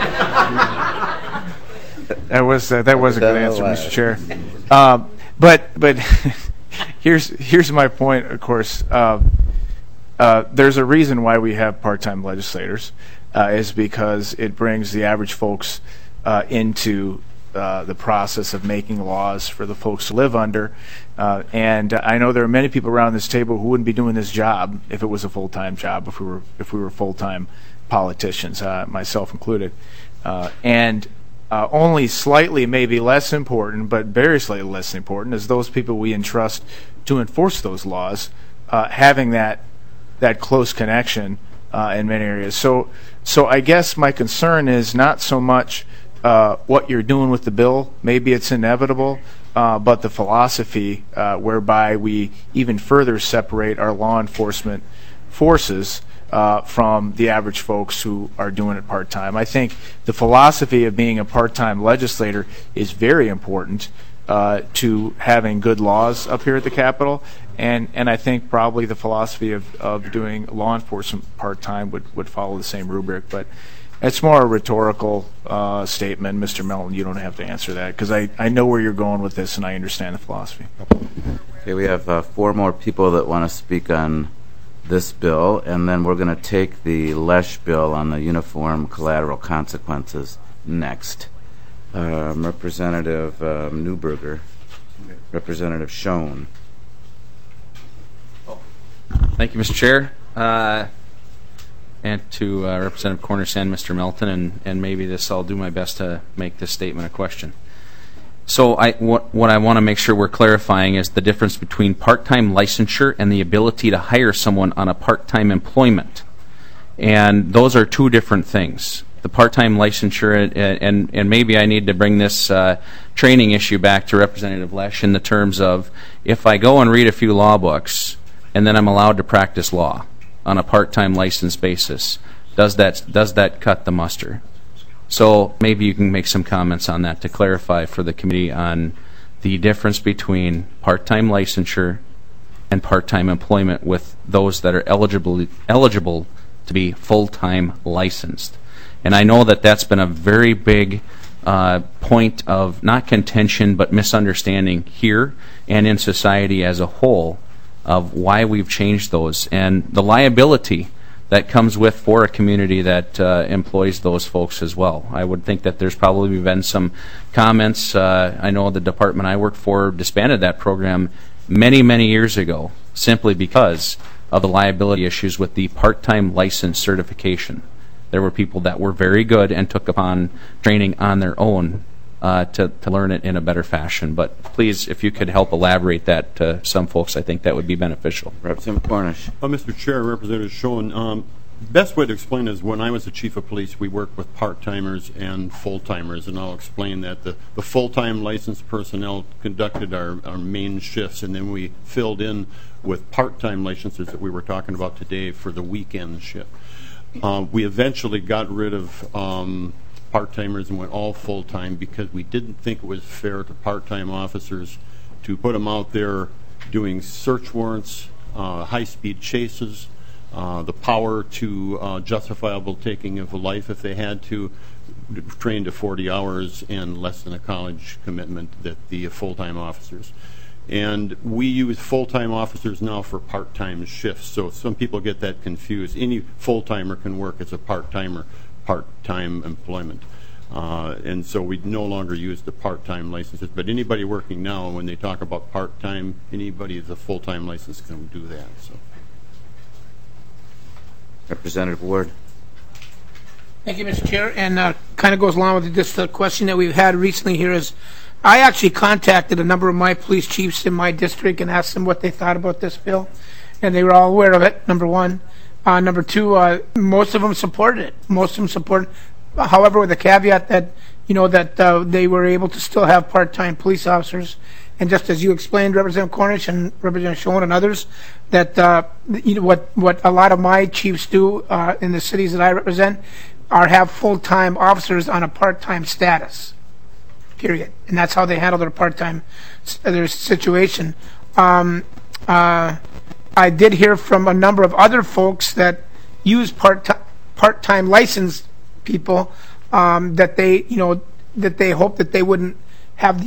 [SPEAKER 6] That was a good answer, Mr. Chair. But here's my point. Of course, there's a reason why we have part-time legislators, is because it brings the average folks into the process of making laws for the folks to live under. And I know there are many people around this table who wouldn't be doing this job if it was a full-time job, if we were full-time politicians, myself included. And only slightly, maybe less important, but very slightly less important, is those people we entrust to enforce those laws, having that close connection in many areas. So I guess my concern is not so much what you're doing with the bill. Maybe it's inevitable, but the philosophy whereby we even further separate our law enforcement forces from the average folks who are doing it part-time. I think the philosophy of being a part-time legislator is very important to having good laws up here at the Capitol, and I think probably the philosophy of doing law enforcement part-time would follow the same rubric. But it's more a rhetorical statement. Mr. Melton, you don't have to answer that, because I know where you're going with this and I understand the philosophy.
[SPEAKER 1] Okay, we have 4 more people that want to speak on this bill, and then we're going to take the Lesh bill on the uniform collateral consequences next. Representative Newberger, Representative Schoen.
[SPEAKER 9] Thank you, Mr. Chair. And to Representative Cornish and Mr. Melton, and maybe I'll do my best to make this statement a question. So what I want to make sure we're clarifying is the difference between part-time licensure and the ability to hire someone on a part-time employment. And those are 2 different things. The part-time licensure, and maybe I need to bring this training issue back to Representative Lesh in the terms of, if I go and read a few law books and then I'm allowed to practice law on a part-time license basis, does that cut the muster? So maybe you can make some comments on that to clarify for the committee on the difference between part-time licensure and part-time employment with those that are eligible to be full-time licensed. And I know that that's been a very big point of not contention but misunderstanding here and in society as a whole of why we've changed those and the liability that comes with for a community that employs those folks as well. I would think that there's probably been some comments. I know the department I work for disbanded that program many, many years ago, simply because of the liability issues with the part-time license certification. There were people that were very good and took upon training on their own to learn it in a better fashion. But please, if you could help elaborate that to some folks, I think that would be beneficial.
[SPEAKER 1] Representative Cornish.
[SPEAKER 2] Mr. Chair, Representative Schoen, best way to explain is when I was the chief of police, we worked with part-timers and full-timers, and I'll explain that. The full-time licensed personnel conducted our main shifts, and then we filled in with part-time licenses that we were talking about today for the weekend shift. We eventually got rid of part-timers and went all full-time because we didn't think it was fair to part-time officers to put them out there doing search warrants, high-speed chases, the power to justifiable taking of a life if they had to, train to 40 hours and less than a college commitment that the full-time officers. And we use full-time officers now for part-time shifts, so some people get that confused. Any full-timer can work as a part-time employment. And so we no longer use the part-time licenses, but anybody working now, when they talk about part-time, anybody with a full-time license can do that. So.
[SPEAKER 1] Representative Ward.
[SPEAKER 12] Thank you, Mr. Chair. And kind of goes along with this question that we've had recently here is, I actually contacted a number of my police chiefs in my district and asked them what they thought about this bill, and they were all aware of it, number one. Number two, most of them supported it. Most of them supported, however, with the caveat that, that they were able to still have part-time police officers. And just as you explained, Representative Cornish and Representative Schoen and others, that what a lot of my chiefs do in the cities that I represent are have full-time officers on a part-time status, period. And that's how they handle their part-time their situation. I did hear from a number of other folks that use part-time licensed people that they hope that they wouldn't have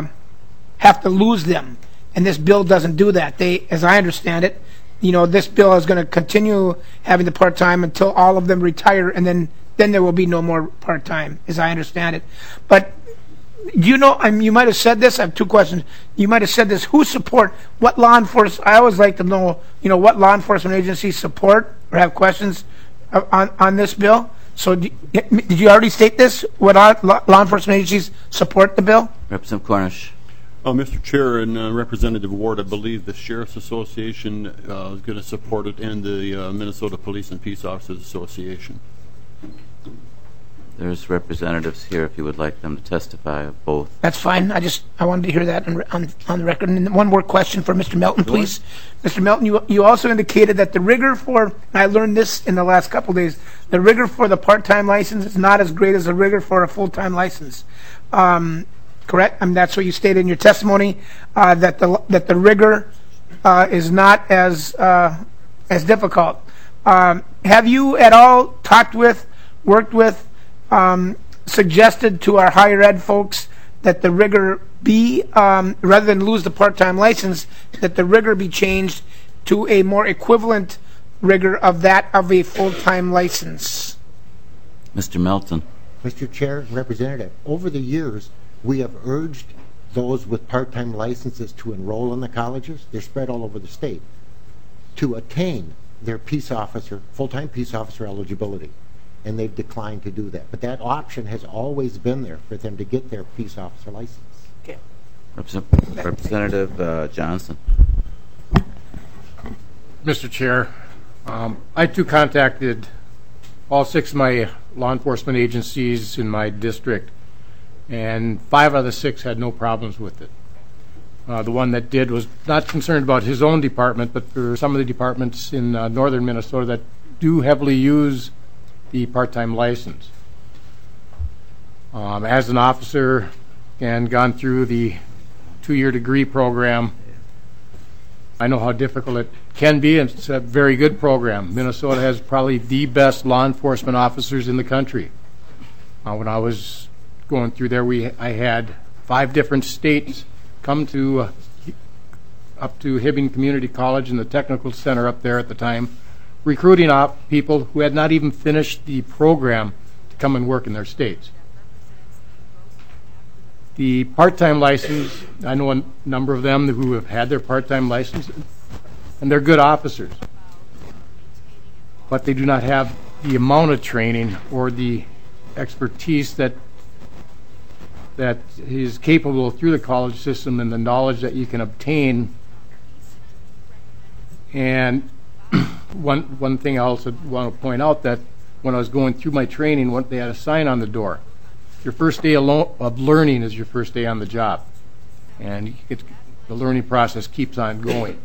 [SPEAKER 12] to lose them, and this bill doesn't do that. As I understand it, this bill is going to continue having the part-time until all of them retire, and then there will be no more part-time, as I understand it. But you might have said this. I have two questions. You might have said this. What law enforcement? I always like to know, what law enforcement agencies support or have questions on this bill. So did you already state this? What law enforcement agencies support the bill?
[SPEAKER 1] Representative Cornish.
[SPEAKER 2] Mr. Chair and Representative Ward, I believe the Sheriff's Association is going to support it, and the Minnesota Police and Peace Officers Association.
[SPEAKER 1] There's representatives here if you would like them to testify of both.
[SPEAKER 12] That's fine. I wanted to hear that on the record. And one more question for Mr. Melton, please. Mr. Melton, you also indicated that the rigor for, and I learned this in the last couple of days, the rigor for the part-time license is not as great as the rigor for a full-time license. Correct? I mean, that's what you stated in your testimony, that the rigor is not as difficult. Have you at all worked with, suggested to our higher ed folks that the rigor be, rather than lose the part-time license, that the rigor be changed to a more equivalent rigor of that of a full-time license?
[SPEAKER 1] Mr. Melton.
[SPEAKER 10] Mr. Chair, Representative, over the years, we have urged those with part-time licenses to enroll in the colleges, they're spread all over the state, to attain their full-time peace officer eligibility. And they've declined to do that. But that option has always been there for them to get their peace officer license.
[SPEAKER 12] Okay.
[SPEAKER 1] Representative Johnson.
[SPEAKER 13] Mr. Chair, I too contacted all 6 of my law enforcement agencies in my district, and 5 out of the 6 had no problems with it. The one that did was not concerned about his own department, but for some of the departments in northern Minnesota that do heavily use the part-time license. As an officer and gone through the 2-year degree program, I know how difficult it can be, and it's a very good program. Minnesota has probably the best law enforcement officers in the country. When I was going through there, I had 5 different states come up to Hibbing Community College and the Technical Center up there at the time, recruiting people who had not even finished the program to come and work in their states. The part-time license, I know a number of them who have had their part-time license. and they're good officers, but they do not have the amount of training or the expertise that is capable through the college system and the knowledge that you can obtain. And one thing I also want to point out, that when I was going through my training, they had a sign on the door: your first day of learning is your first day on the job. And the learning process keeps on going.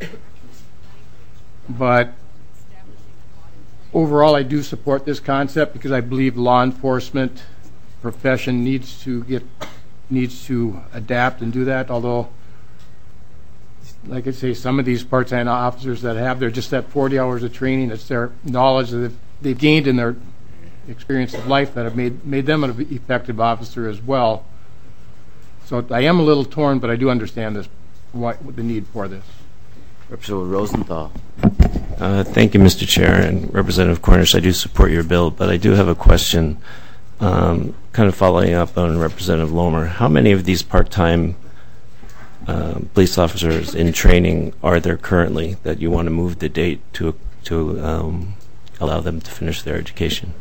[SPEAKER 13] But overall, I do support this concept because I believe law enforcement profession needs to adapt and do that. Although, like I say, some of these part-time officers they're just that 40 hours of training. It's their knowledge that they've gained in their experience of life that have made them an effective officer as well. So I am a little torn, but I do understand the need for this.
[SPEAKER 1] Representative Rosenthal.
[SPEAKER 14] Thank you, Mr. Chair, and Representative Cornish. I do support your bill, but I do have a question, kind of following up on Representative Lomer. How many of these part-time police officers in training are there currently that you want to move the date to allow them to finish their education?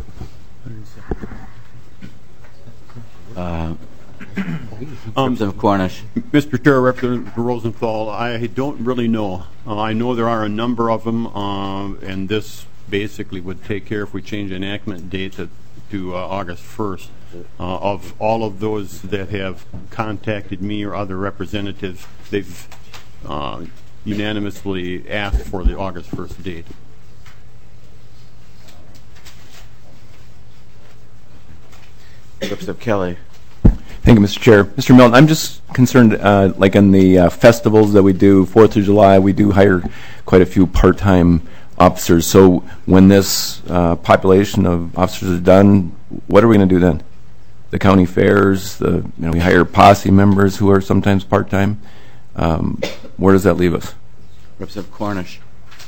[SPEAKER 1] Representative Cornish.
[SPEAKER 2] Mr. Chair, Representative Rosenthal, I don't really know. I know there are a number of them, and this basically would take care, if we change the enactment date to August 1st, of all of those that have contacted me or other representatives. They've unanimously asked for the August 1st date.
[SPEAKER 1] Representative Kelly.
[SPEAKER 15] Thank you, Mr. Chair. Mr. Milton, I'm just concerned, like in the festivals that we do, 4th of July, we do hire quite a few part-time officers. So when this population of officers is done, what are we going to do then? The county fairs, we hire posse members who are sometimes part-time. Where does that leave us?
[SPEAKER 1] Representative Cornish.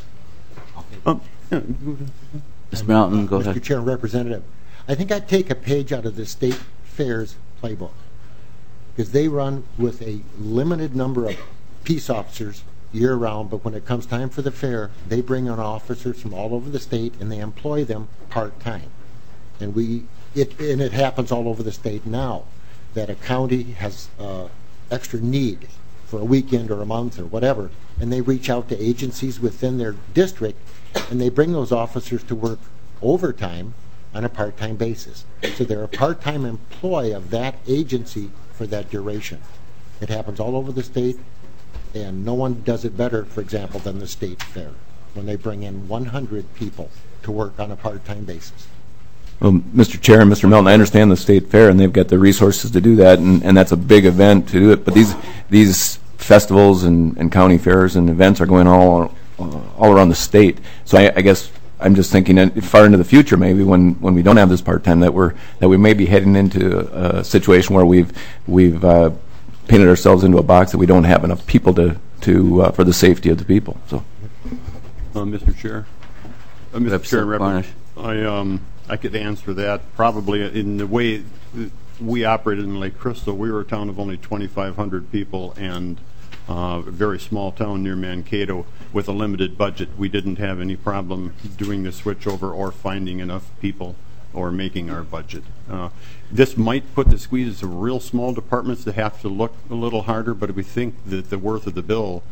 [SPEAKER 1] Mr. Melton, go ahead.
[SPEAKER 10] Mr. Chair and Representative, I think I'd take a page out of the state fairs playbook, because they run with a limited number of peace officers year-round, but when it comes time for the fair, they bring on officers from all over the state and they employ them part-time. And it happens all over the state now that a county has extra need for a weekend or a month or whatever, and they reach out to agencies within their district and they bring those officers to work overtime on a part-time basis. So they're a part-time employee of that agency for that duration. It happens all over the state, and no one does it better, for example, than the state fair, when they bring in 100 people to work on a part-time basis.
[SPEAKER 15] Well, Mr. Chair and Mr. Melton, I understand the state fair, and they've got the resources to do that, and that's a big event to do it. But these festivals and county fairs and events are going all around the state. So I guess I'm just thinking that far into the future, maybe when we don't have this part-time, that we may be heading into a situation where we've painted ourselves into a box that we don't have enough people to for the safety of the people. So,
[SPEAKER 2] Mr. Chair, Mr. Chair, I could answer that probably in the way we operated in Lake Crystal. We were a town of only 2,500 people and a very small town near Mankato with a limited budget. We didn't have any problem doing the switchover or finding enough people or making our budget. This might put the squeeze of real small departments that have to look a little harder, but we think that the worth of the bill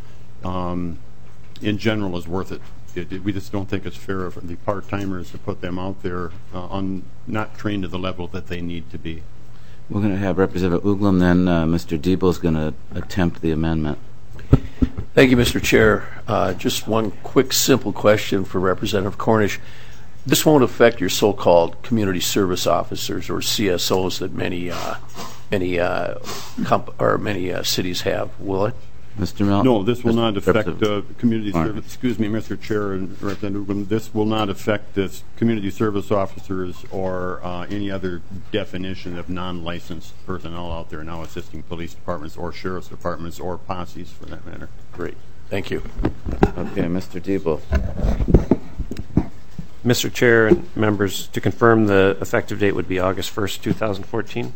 [SPEAKER 2] in general is worth it. We just don't think it's fair for the part-timers to put them out there not trained to the level that they need to be.
[SPEAKER 1] We're going to have Representative Uglum, then Mr. Diebel is going to attempt the amendment.
[SPEAKER 16] Thank you, Mr. Chair. Just one quick, simple question for Representative Cornish. This won't affect your so-called community service officers or CSOs that many cities have, will it?
[SPEAKER 1] Mr. Melton?
[SPEAKER 2] No, this will not affect community service. Excuse me, Mr. Chair and Representative Uglum. This will not affect this community service officers or any other definition of non-licensed personnel out there now assisting police departments or sheriff's departments or posses for that matter.
[SPEAKER 16] Great. Thank you.
[SPEAKER 1] Okay, Mr. Diebel.
[SPEAKER 3] Mr. Chair and members, to confirm, the effective date would be August 1st, 2014.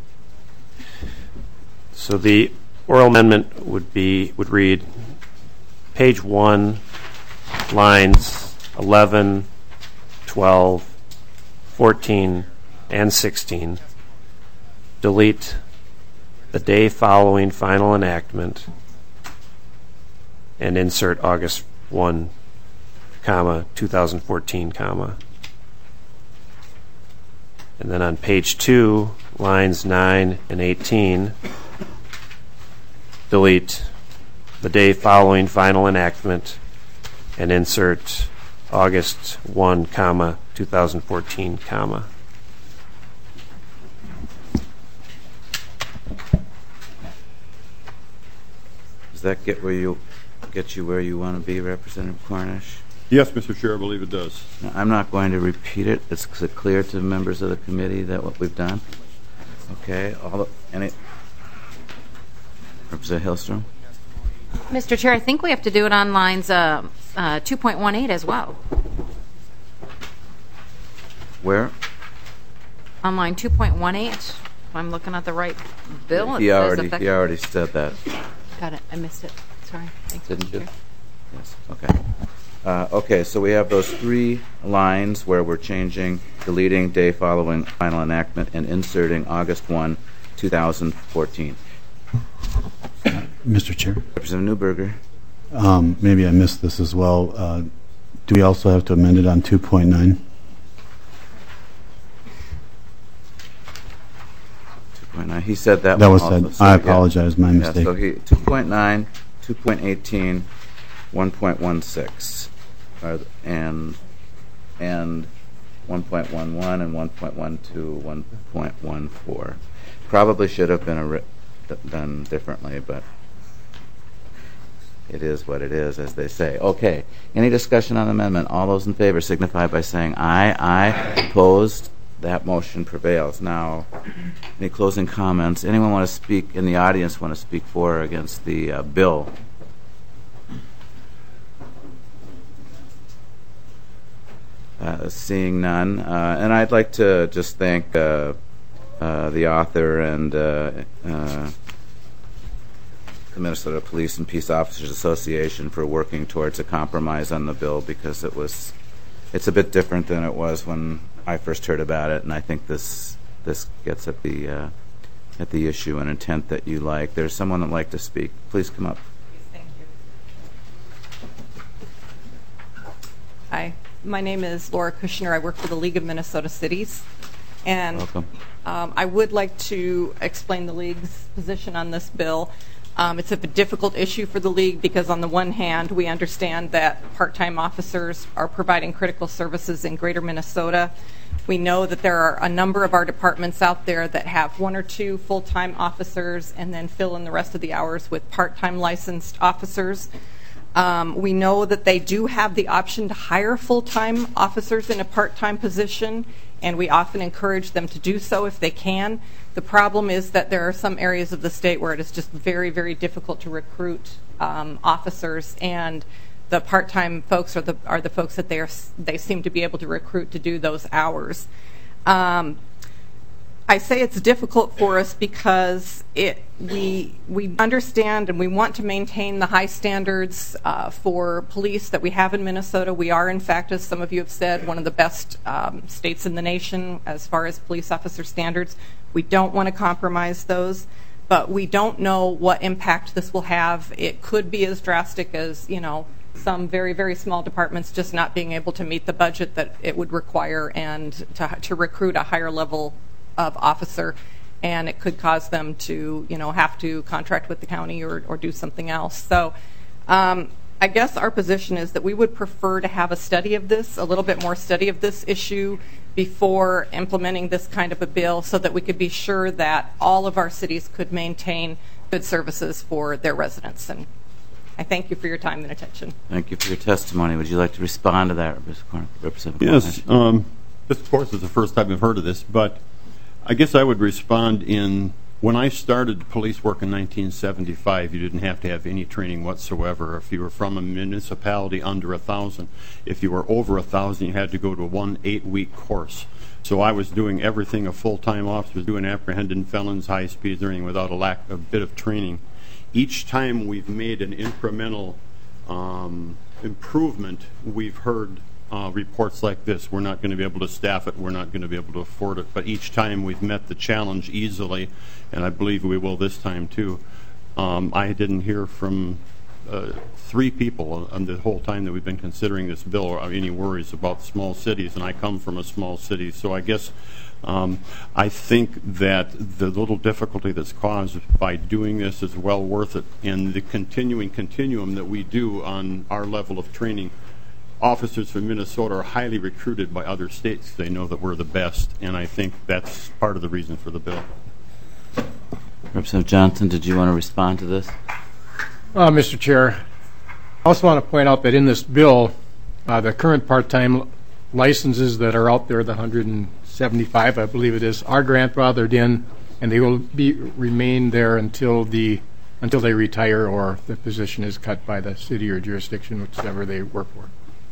[SPEAKER 3] So the oral amendment would read, page 1, lines 11, 12, 14, and 16. Delete the day following final enactment and insert August 1, 2014, and then on page 2, lines 9 and 18, delete the day following final enactment and insert August 1, 2014,
[SPEAKER 1] Does that get you where you want to be, Representative Cornish?
[SPEAKER 2] Yes, Mr. Chair, I believe it does.
[SPEAKER 1] Now, I'm not going to repeat it. It's clear to members of the committee that what we've done. Okay. Representative Hillstrom?
[SPEAKER 17] Mr. Chair, I think we have to do it on lines 2.18 as well.
[SPEAKER 1] Where?
[SPEAKER 17] On line 2.18, if I'm looking at the right bill.
[SPEAKER 1] He already said that.
[SPEAKER 17] Got it. I missed it. Sorry. Thanks,
[SPEAKER 1] Didn't
[SPEAKER 17] Mr.
[SPEAKER 1] you?
[SPEAKER 17] Chair.
[SPEAKER 1] Yes. Okay. Okay, so we have those 3 lines where we're deleting day following final enactment and inserting August 1, 2014.
[SPEAKER 7] Mr. Chair.
[SPEAKER 1] Representative Newberger.
[SPEAKER 7] Maybe I missed this as well. Do we also have to amend it on 2.9?
[SPEAKER 1] 2.9. He said that.
[SPEAKER 7] That was
[SPEAKER 1] also,
[SPEAKER 7] said.
[SPEAKER 1] so,
[SPEAKER 7] I apologize. My mistake.
[SPEAKER 1] So 2.9, 2.18, 1.16. And 1.11 and 1.12, 1.14. Probably should have been done differently, but it is what it is, as they say. Okay. Any discussion on the amendment? All those in favor signify by saying aye. Aye. Opposed? That motion prevails. Now, any closing comments? Anyone want to speak in the audience? Want to speak for or against the bill? Seeing none, and I'd like to just thank the author and the Minnesota Police and Peace Officers Association for working towards a compromise on the bill, because it's a bit different than it was when I first heard about it, and I think this gets at the issue and intent that you like. There's someone that'd like to speak. Please come up.
[SPEAKER 18] Thank you. Hi. My name is Laura Kushner. I work for the League of Minnesota Cities. And
[SPEAKER 1] welcome.
[SPEAKER 18] I would like to explain the League's position on this bill. It's a difficult issue for the League because, on the one hand, we understand that part-time officers are providing critical services in greater Minnesota. We know that there are a number of our departments out there that have 1 or 2 full-time officers and then fill in the rest of the hours with part-time licensed officers. We know that they do have the option to hire full-time officers in a part-time position, and we often encourage them to do so if they can. The problem is that there are some areas of the state where it is just very, very difficult to recruit officers, and the part-time folks are the folks that they seem to be able to recruit to do those hours. I say it's difficult for us because we understand and we want to maintain the high standards for police that we have in Minnesota. We are, in fact, as some of you have said, one of the best states in the nation as far as police officer standards. We don't want to compromise those, but we don't know what impact this will have. It could be as drastic as, some very, very small departments just not being able to meet the budget that it would require and to recruit a higher level of officer, and it could cause them to, have to contract with the county or do something else. So I guess our position is that we would prefer to have a little bit more study of this issue before implementing this kind of a bill, so that we could be sure that all of our cities could maintain good services for their residents. And I thank you for your time and attention.
[SPEAKER 1] Thank you for your testimony. Would you like to respond to that, Representative?
[SPEAKER 2] Yes. This, of course, is the first time I've heard of this, but I guess I would respond when I started police work in 1975, you didn't have to have any training whatsoever. If you were from a municipality under 1,000, if you were over 1,000, you had to go to one 8-week course. So I was doing everything a full-time officer was doing, apprehending felons, high speeds, everything without a bit of training. Each time we've made an incremental improvement, we've heard reports like this. We're not going to be able to staff it. We're not going to be able to afford it. But each time we've met the challenge easily, and I believe we will this time too. I didn't hear from 3 people on the whole time that we've been considering this bill or any worries about small cities, and I come from a small city, so I guess I think that the little difficulty that's caused by doing this is well worth it, and the continuum that we do on our level of training. Officers from Minnesota are highly recruited by other states. They know that we're the best, and I think that's part of the reason for the bill.
[SPEAKER 1] Representative Johnson, did you want to respond to this?
[SPEAKER 13] Mr. Chair, I also want to point out that in this bill, the current part-time licenses that are out there, the 175, I believe it is, are grandfathered in, and they will remain there until they retire or the position is cut by the city or jurisdiction, whichever they work for.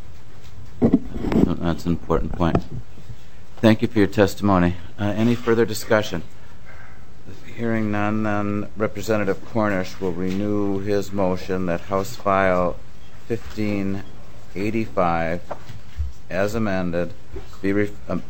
[SPEAKER 1] That's an important point. Thank you for your testimony. Any further discussion? Hearing none, then Representative Cornish will renew his motion that House File 1585, as amended, be referred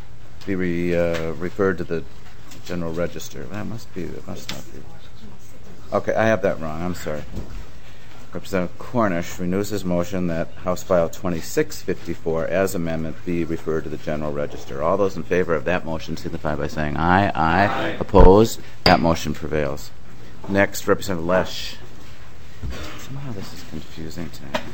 [SPEAKER 1] to the General Register. That must not be. Okay, I have that wrong. I'm sorry. Representative Cornish renews his motion that House File 2654, as amendment, be referred to the General Register. All those in favor of that motion signify by saying aye. Aye. Opposed? That motion prevails. Next, Representative Lesh. Somehow this is confusing tonight.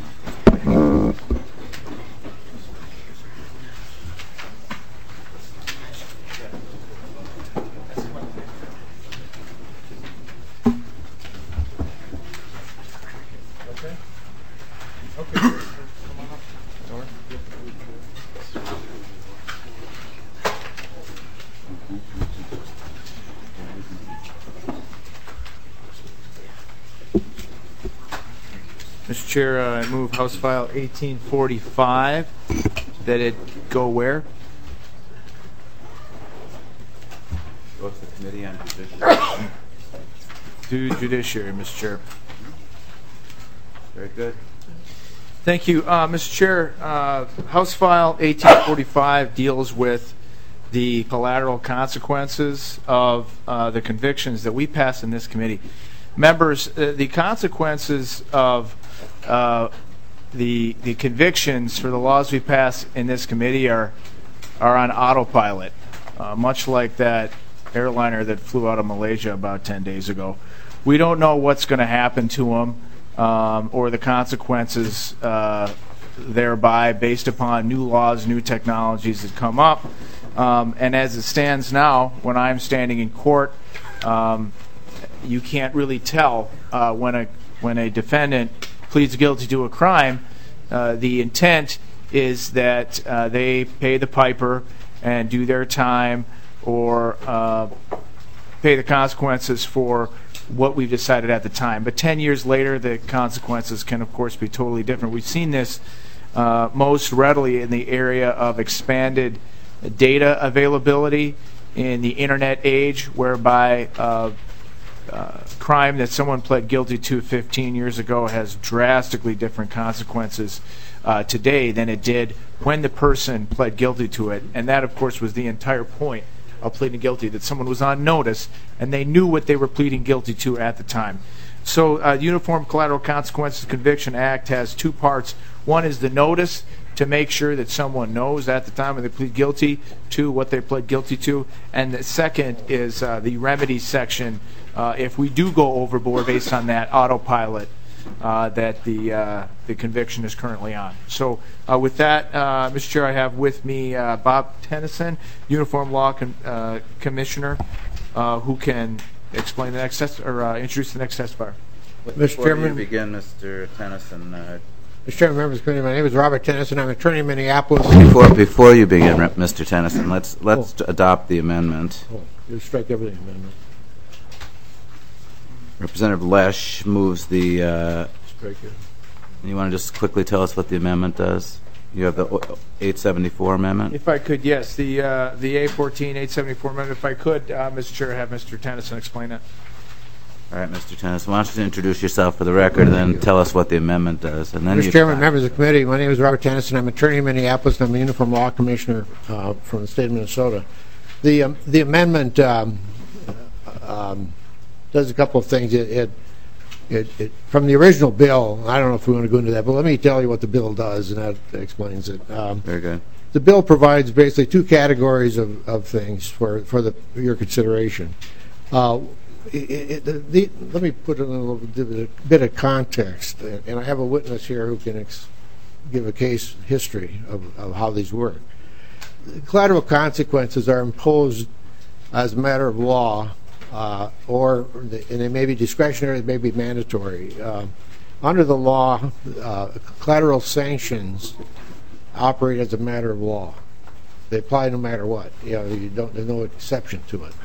[SPEAKER 6] Mr. Chair, I move House File 1845 that it go where?
[SPEAKER 1] Go to the Committee on Judiciary.
[SPEAKER 6] To Judiciary, Mr. Chair.
[SPEAKER 1] Very good.
[SPEAKER 6] Thank you. Mr. Chair, House File 1845 deals with the collateral consequences of the convictions that we pass in this committee. Members, the consequences of the convictions for the laws we pass in this committee are on autopilot, much like that airliner that flew out of Malaysia about 10 days ago. We don't know what's going to happen to them or the consequences thereby based upon new laws, new technologies that come up. And as it stands now, when I'm standing in court, you can't really tell when a defendant pleads guilty to a crime. The intent is that they pay the piper and do their time or pay the consequences for what we've decided at the time. But 10 years later, the consequences can, of course, be totally different. We've seen this most readily in the area of expanded data availability in the Internet age, whereby crime that someone pled guilty to 15 years ago has drastically different consequences today than it did when the person pled guilty to it. And that, of course, was the entire point of pleading guilty, that someone was on notice and they knew what they were pleading guilty to at the time. So Uniform Collateral Consequences Conviction Act has two parts. One is the notice to make sure that someone knows at the time when they plead guilty to what they pled guilty to. And the second is the remedy section if we do go overboard based on that autopilot that the conviction is currently on. So with that, Mr. Chair, I have with me Bob Tennyson, Uniform Law Commissioner, who can explain the next test or introduce the next testifier.
[SPEAKER 1] Mr. Chairman, begin, Mr. Tennyson.
[SPEAKER 19] Mr. Chairman, members of the committee, my name is Robert Tennyson. I'm an attorney in Minneapolis.
[SPEAKER 1] Before you begin, Mr. Tennyson, let's adopt the amendment.
[SPEAKER 19] You strike everything amendment.
[SPEAKER 1] Representative Lesh moves the.
[SPEAKER 19] Strike it.
[SPEAKER 1] You want to just quickly tell us what the amendment does? You have the 874 amendment.
[SPEAKER 6] If I could, yes, the A14 874 amendment. If I could, Mr. Chair, have Mr. Tennyson explain it.
[SPEAKER 1] All right, Mr. Tennis, why don't you introduce yourself for the record and then tell us what the amendment does. And then
[SPEAKER 19] Mr. Chairman, members of the committee, my name is Robert Tennyson. I'm attorney in Minneapolis, and I'm a uniform law commissioner from the state of Minnesota. The amendment does a couple of things. From the original bill, I don't know if we want to go into that, but let me tell you what the bill does, and that explains it.
[SPEAKER 1] Very good.
[SPEAKER 19] The bill provides basically two categories of things for your consideration. Let me put in a little bit of context, and I have a witness here who can give a case history of how these work. Collateral consequences are imposed as a matter of law, and they may be discretionary, they may be mandatory. Under the law, collateral sanctions operate as a matter of law. They apply no matter what. There's no exception to it.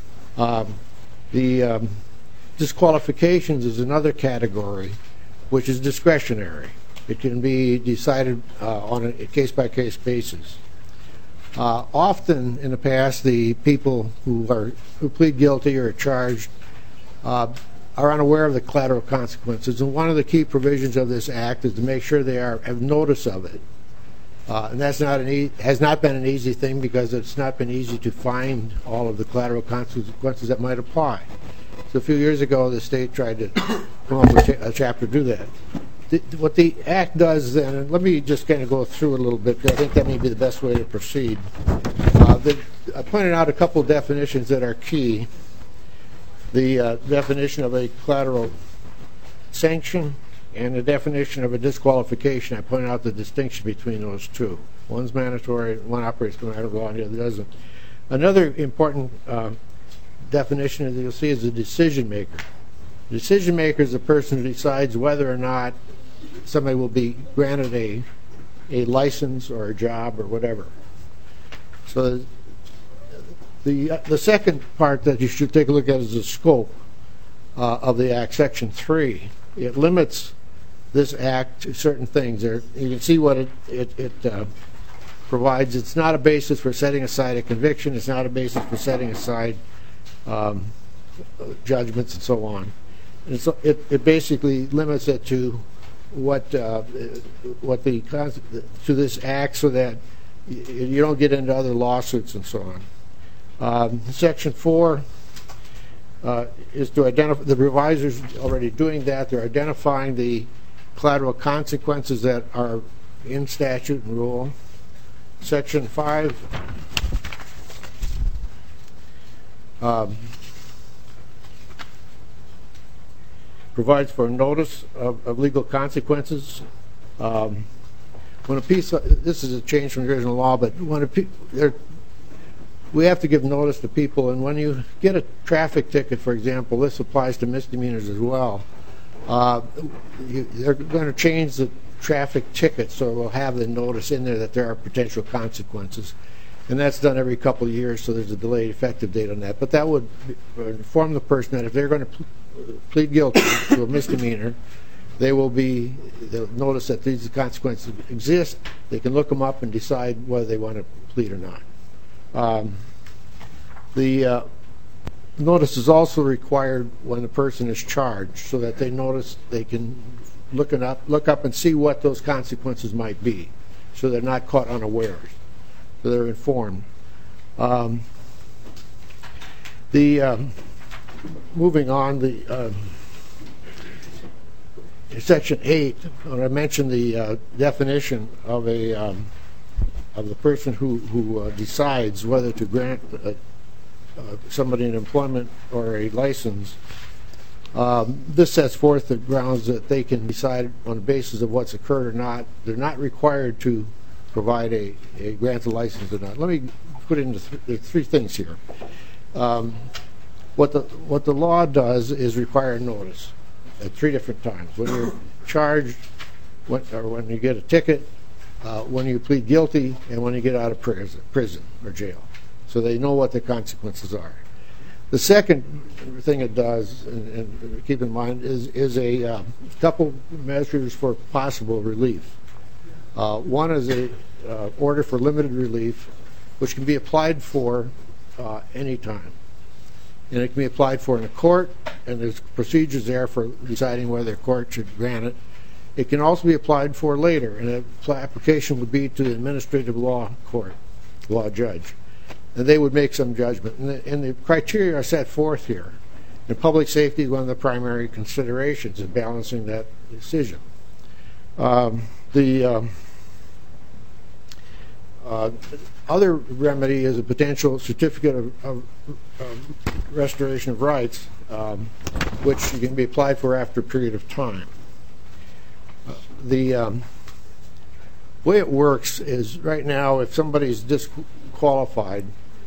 [SPEAKER 19] The disqualifications is another category, which is discretionary. It can be decided on a case-by-case basis. Often in the past, the people who plead guilty or are charged are unaware of the collateral consequences, and one of the key provisions of this act is to make sure they have notice of it. And that's has not been an easy thing, because it's not been easy to find all of the collateral consequences that might apply. So a few years ago, the state tried to come up with a chapter to do that. What the act does then, and let me just kind of go through it a little bit, because I think that may be the best way to proceed. I pointed out a couple of definitions that are key. The definition of a collateral sanction and the definition of a disqualification. I pointed out the distinction between those two. One's mandatory, one operates no matter law, and the other doesn't. Another important definition that you'll see is a decision maker. The decision maker is the person who decides whether or not somebody will be granted a license or a job or whatever. So the second part that you should take a look at is the scope of the Act, Section 3. It limits this act to certain things. You can see what it provides. It's not a basis for setting aside a conviction. It's not a basis for setting aside judgments and so on. And so it basically limits it to to this act, so that you don't get into other lawsuits and so on. Section 4 is to identify, the revisers already doing that. They're identifying the collateral consequences that are in statute and rule. Section 5 provides for notice of legal consequences. When a piece, this is a change from the original law, but when we have to give notice to people, and when you get a traffic ticket, for example, this applies to misdemeanors as well. They're going to change the traffic ticket, so we'll have the notice in there that there are potential consequences. And that's done every couple of years, so there's a delayed effective date on that. But that would inform the person that if they're going to plead guilty to a misdemeanor, they'll notice that these consequences exist. They can look them up and decide whether they want to plead or not. The notice is also required when the person is charged, so that they can look up and see what those consequences might be, so they're not caught unawares, so they're informed. Moving on, Section 8, when I mentioned the definition of the person who decides whether to grant somebody an employment or a license, this sets forth the grounds that they can decide on the basis of what's occurred or not. They're not required to provide a grant of license or not. Let me put into three things here. What the law does is require notice at three different times: when you're charged, when you get a ticket, when you plead guilty, and when you get out of prison or jail. So they know what the consequences are. The second thing it does, and keep in mind, is a couple measures for possible relief. One is a order for limited relief, which can be applied for any time. And it can be applied for in a court, and there's procedures there for deciding whether a court should grant it. It can also be applied for later, and the application would be to the administrative law court, law judge, and they would make some judgment. And the criteria are set forth here. And public safety is one of the primary considerations in balancing that decision. The other remedy is a potential certificate of restoration of rights, which can be applied for after a period of time. The way it works is right now, if somebody's disqualified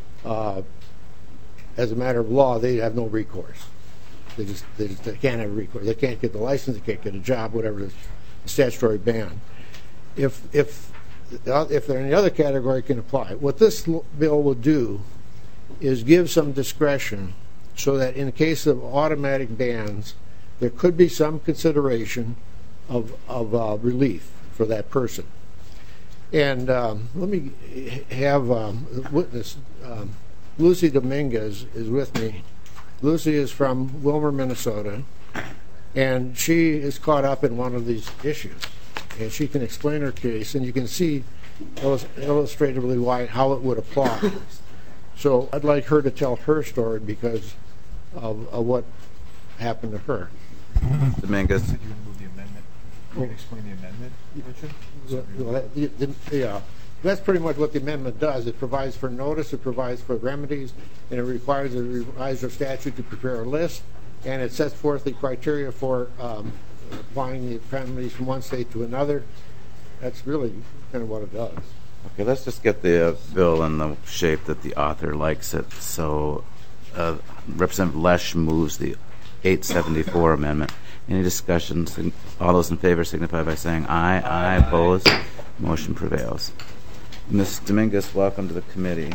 [SPEAKER 19] as a matter of law, they have no recourse. They can't have recourse. They can't get the license. They can't get a job. Whatever the statutory ban. If they're in the other category, can apply. What this bill will do is give some discretion so that in the case of automatic bans, there could be some consideration of relief for that person. And let me have witness. Lucy Dominguez is with me. Lucy is from Wilmer, Minnesota, and she is caught up in one of these issues. And she can explain her case, and you can see illustratively how it would apply. So I'd like her to tell her story because of what happened to her.
[SPEAKER 1] Dominguez.
[SPEAKER 6] Did you remove the amendment? Can you explain the amendment, Richard?
[SPEAKER 19] Yeah. That's pretty much what the amendment does. It provides for notice, it provides for remedies, and it requires a revisor statute to prepare a list, and it sets forth the criteria for applying the remedies from one state to another. That's really kind of what it does.
[SPEAKER 1] Okay, let's just get the bill in the shape that the author likes it. So Representative Lesch moves the 874 amendment. Any discussions? All those in favor signify by saying aye. Aye. Opposed? Motion prevails. Ms. Dominguez, welcome to the committee.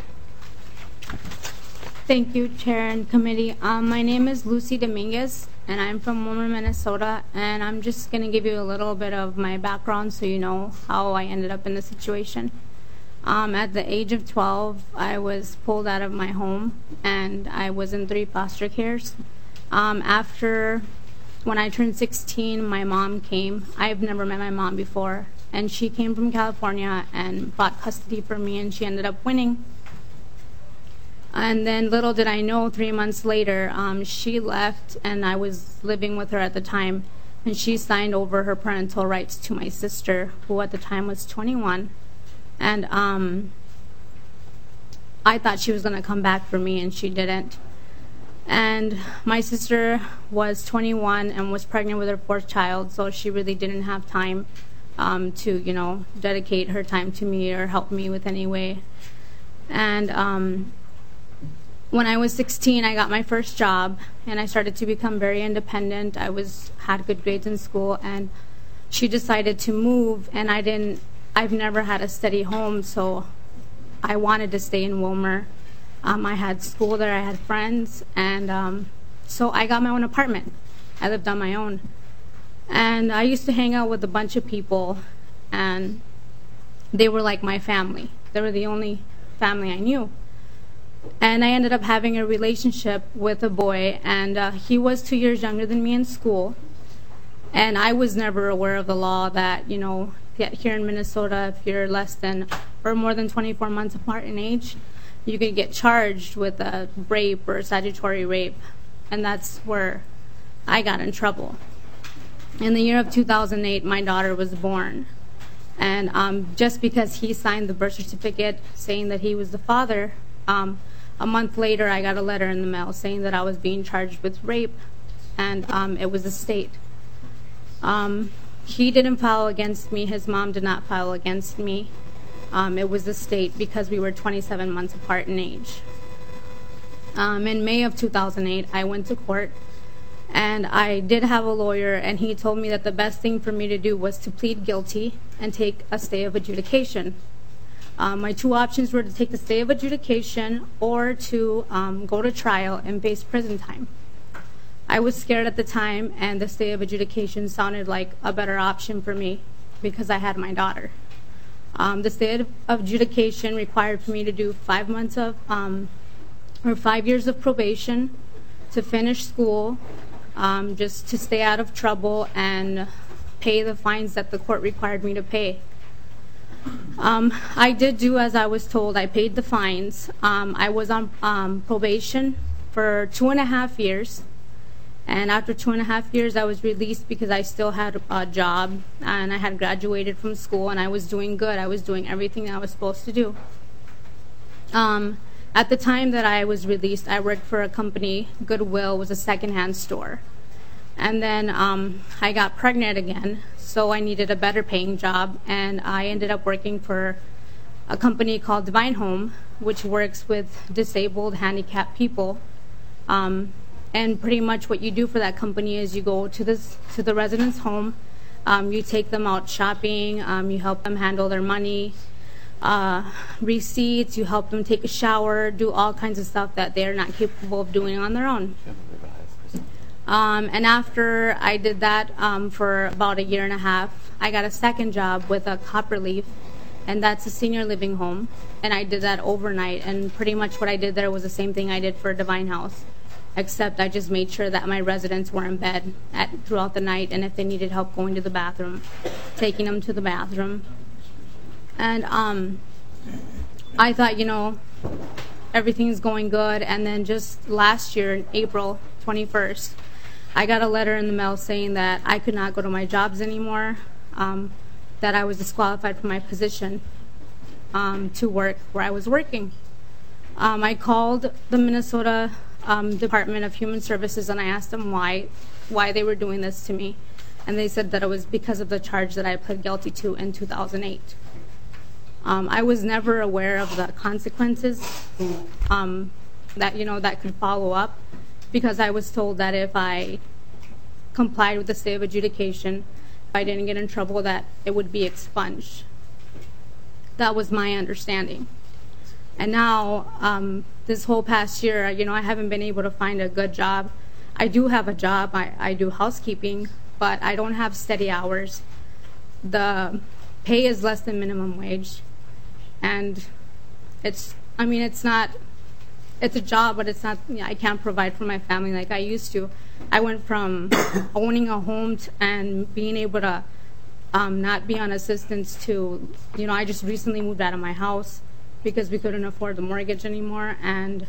[SPEAKER 20] Thank you, Chair and Committee. My name is Lucy Dominguez, and I'm from Wilmer, Minnesota, and I'm just going to give you a little bit of my background so you know how I ended up in the situation. At the age of 12, I was pulled out of my home, and I was in 3 foster cares. When I turned 16, my mom came. I've never met my mom before, and she came from California and bought custody for me, and she ended up winning. And then little did I know, 3 months later, she left, and I was living with her at the time, and she signed over her parental rights to my sister, who at the time was 21. And I thought she was going to come back for me, and she didn't. And my sister was 21 and was pregnant with her 4th child, so she really didn't have time to, dedicate her time to me or help me with any way. And when I was 16, I got my first job, and I started to become very independent. Had good grades in school, and she decided to move, and I've never had a steady home, so I wanted to stay in Wilmer. I had school there, I had friends, and so I got my own apartment. I lived on my own. And I used to hang out with a bunch of people, and they were like my family. They were the only family I knew. And I ended up having a relationship with a boy, and he was 2 years younger than me in school. And I was never aware of the law that, here in Minnesota, if you're less than or more than 24 months apart in age, you could get charged with a rape or statutory rape. And that's where I got in trouble. In the year of 2008, my daughter was born. And just because he signed the birth certificate saying that he was the father, a month later I got a letter in the mail saying that I was being charged with rape, and it was the state. He didn't file against me. His mom did not file against me. It was the state because we were 27 months apart in age. In May of 2008, I went to court, and I did have a lawyer, and he told me that the best thing for me to do was to plead guilty and take a stay of adjudication. My 2 options were to take the stay of adjudication or to go to trial and face prison time. I was scared at the time, and the stay of adjudication sounded like a better option for me because I had my daughter. The stay of adjudication required for me to do 5 months of, or 5 years of probation, to finish school, just to stay out of trouble and pay the fines that the court required me to pay. I did do as I was told. I paid the fines. I was on probation for 2.5 years. And after 2.5 years, I was released because I still had a job and I had graduated from school and I was doing good. I was doing everything I was supposed to do. At the time that I was released, I worked for a company, Goodwill, was a secondhand store. And then I got pregnant again, so I needed a better paying job, and I ended up working for a company called Divine Home, which works with disabled, handicapped people. And pretty much what you do for that company is you go to the resident's home, you take them out shopping, you help them handle their money, receipts, you help them take a shower, do all kinds of stuff that they're not capable of doing on their own. And after I did that for about 1.5 years, I got a second job with a Copperleaf, and that's a senior living home. And I did that overnight, and pretty much what I did there was the same thing I did for Divine House, except I just made sure that my residents were in bed throughout the night, and if they needed help going to the bathroom, taking them to the bathroom. And I thought, everything's going good, and then just last year, April 21st, I got a letter in the mail saying that I could not go to my jobs anymore, that I was disqualified from my position to work where I was working. I called the Minnesota Department of Human Services and I asked them why they were doing this to me. And they said that it was because of the charge that I pled guilty to in 2008. I was never aware of the consequences that could follow up, because I was told that if I complied with the stay of adjudication, if I didn't get in trouble, that it would be expunged. That was my understanding. And now, this whole past year, I haven't been able to find a good job. I do have a job. I do housekeeping, but I don't have steady hours. The pay is less than minimum wage. And it's a job, but it's not, I can't provide for my family like I used to. I went from owning a home and being able to not be on assistance to, I just recently moved out of my house because we couldn't afford the mortgage anymore. And,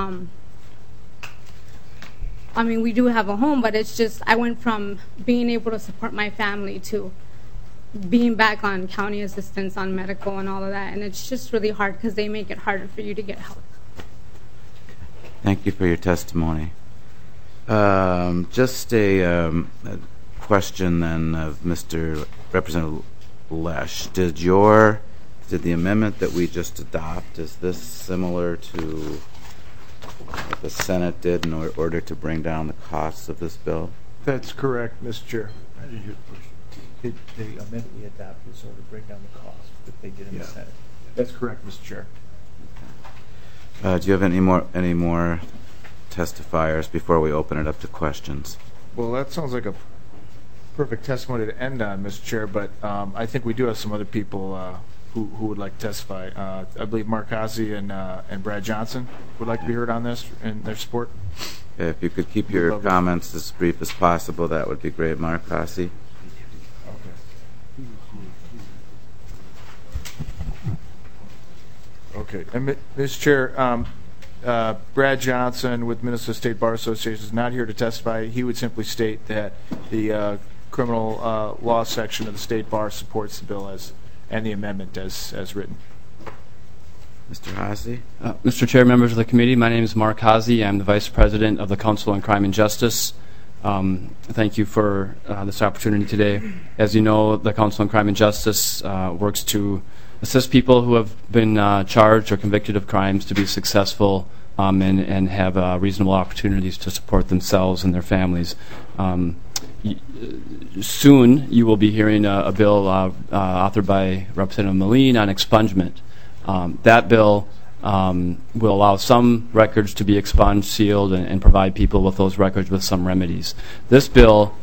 [SPEAKER 20] we do have a home, but it's just, I went from being able to support my family to being back on county assistance on medical and all of that. And it's just really hard because they make it harder for you to get help.
[SPEAKER 1] Thank you for your testimony. Just a question then of Mr. Representative Lesh. Did the amendment that we just adopt, is this similar to what the Senate did in order to bring down the costs of this bill?
[SPEAKER 6] That's correct, Mr. Chair.
[SPEAKER 21] The amendment we adopted is order to bring down the cost that they did in the Senate.
[SPEAKER 6] That's correct, Mr. Chair.
[SPEAKER 1] Do you have any more testifiers before we open it up to questions?
[SPEAKER 6] Well, that sounds like a perfect testimony to end on, Mr. Chair, but I think we do have some other people who would like to testify. I believe Mark Haase and Brad Johnson would like to be heard on this and their support.
[SPEAKER 1] If you could keep your comments as brief as possible, that would be great. Mark Haase.
[SPEAKER 6] Okay. And Mr. Chair, Brad Johnson with Minnesota State Bar Association is not here to testify. He would simply state that the criminal law section of the State Bar supports the bill and the amendment as written.
[SPEAKER 1] Mr. Haase.
[SPEAKER 22] Mr. Chair, members of the committee, my name is Mark Haase. I'm the Vice President of the Council on Crime and Justice. Thank you for this opportunity today. As you know, the Council on Crime and Justice works to assist people who have been charged or convicted of crimes to be successful and have reasonable opportunities to support themselves and their families. Soon you will be hearing a bill authored by Representative Moline on expungement. That bill will allow some records to be expunged, sealed, and provide people with those records with some remedies. This bill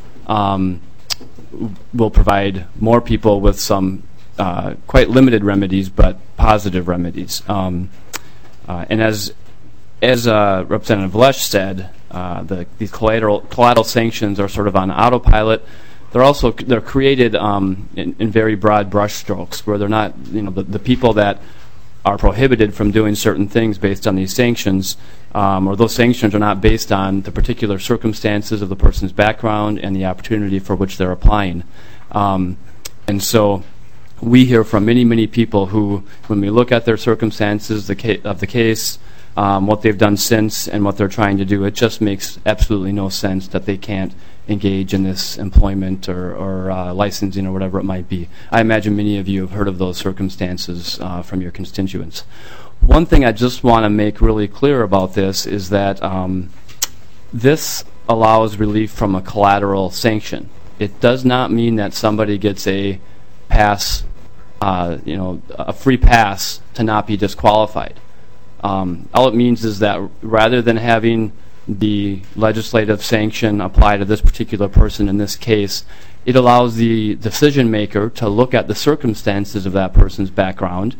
[SPEAKER 22] will provide more people with some quite limited remedies, but positive remedies. And as Representative Lesh said, these collateral sanctions are sort of on autopilot. They're created in very broad brushstrokes, where they're not, the people that are prohibited from doing certain things based on these sanctions, or those sanctions are not based on the particular circumstances of the person's background and the opportunity for which they're applying. And so we hear from many, many people who, when we look at their circumstances of the case, what they've done since and what they're trying to do, it just makes absolutely no sense that they can't engage in this employment or licensing or whatever it might be. I imagine many of you have heard of those circumstances from your constituents. One thing I just want to make really clear about this is that this allows relief from a collateral sanction. It does not mean that somebody gets a pass, a free pass to not be disqualified. All it means is that rather than having the legislative sanction apply to this particular person in this case, it allows the decision maker to look at the circumstances of that person's background,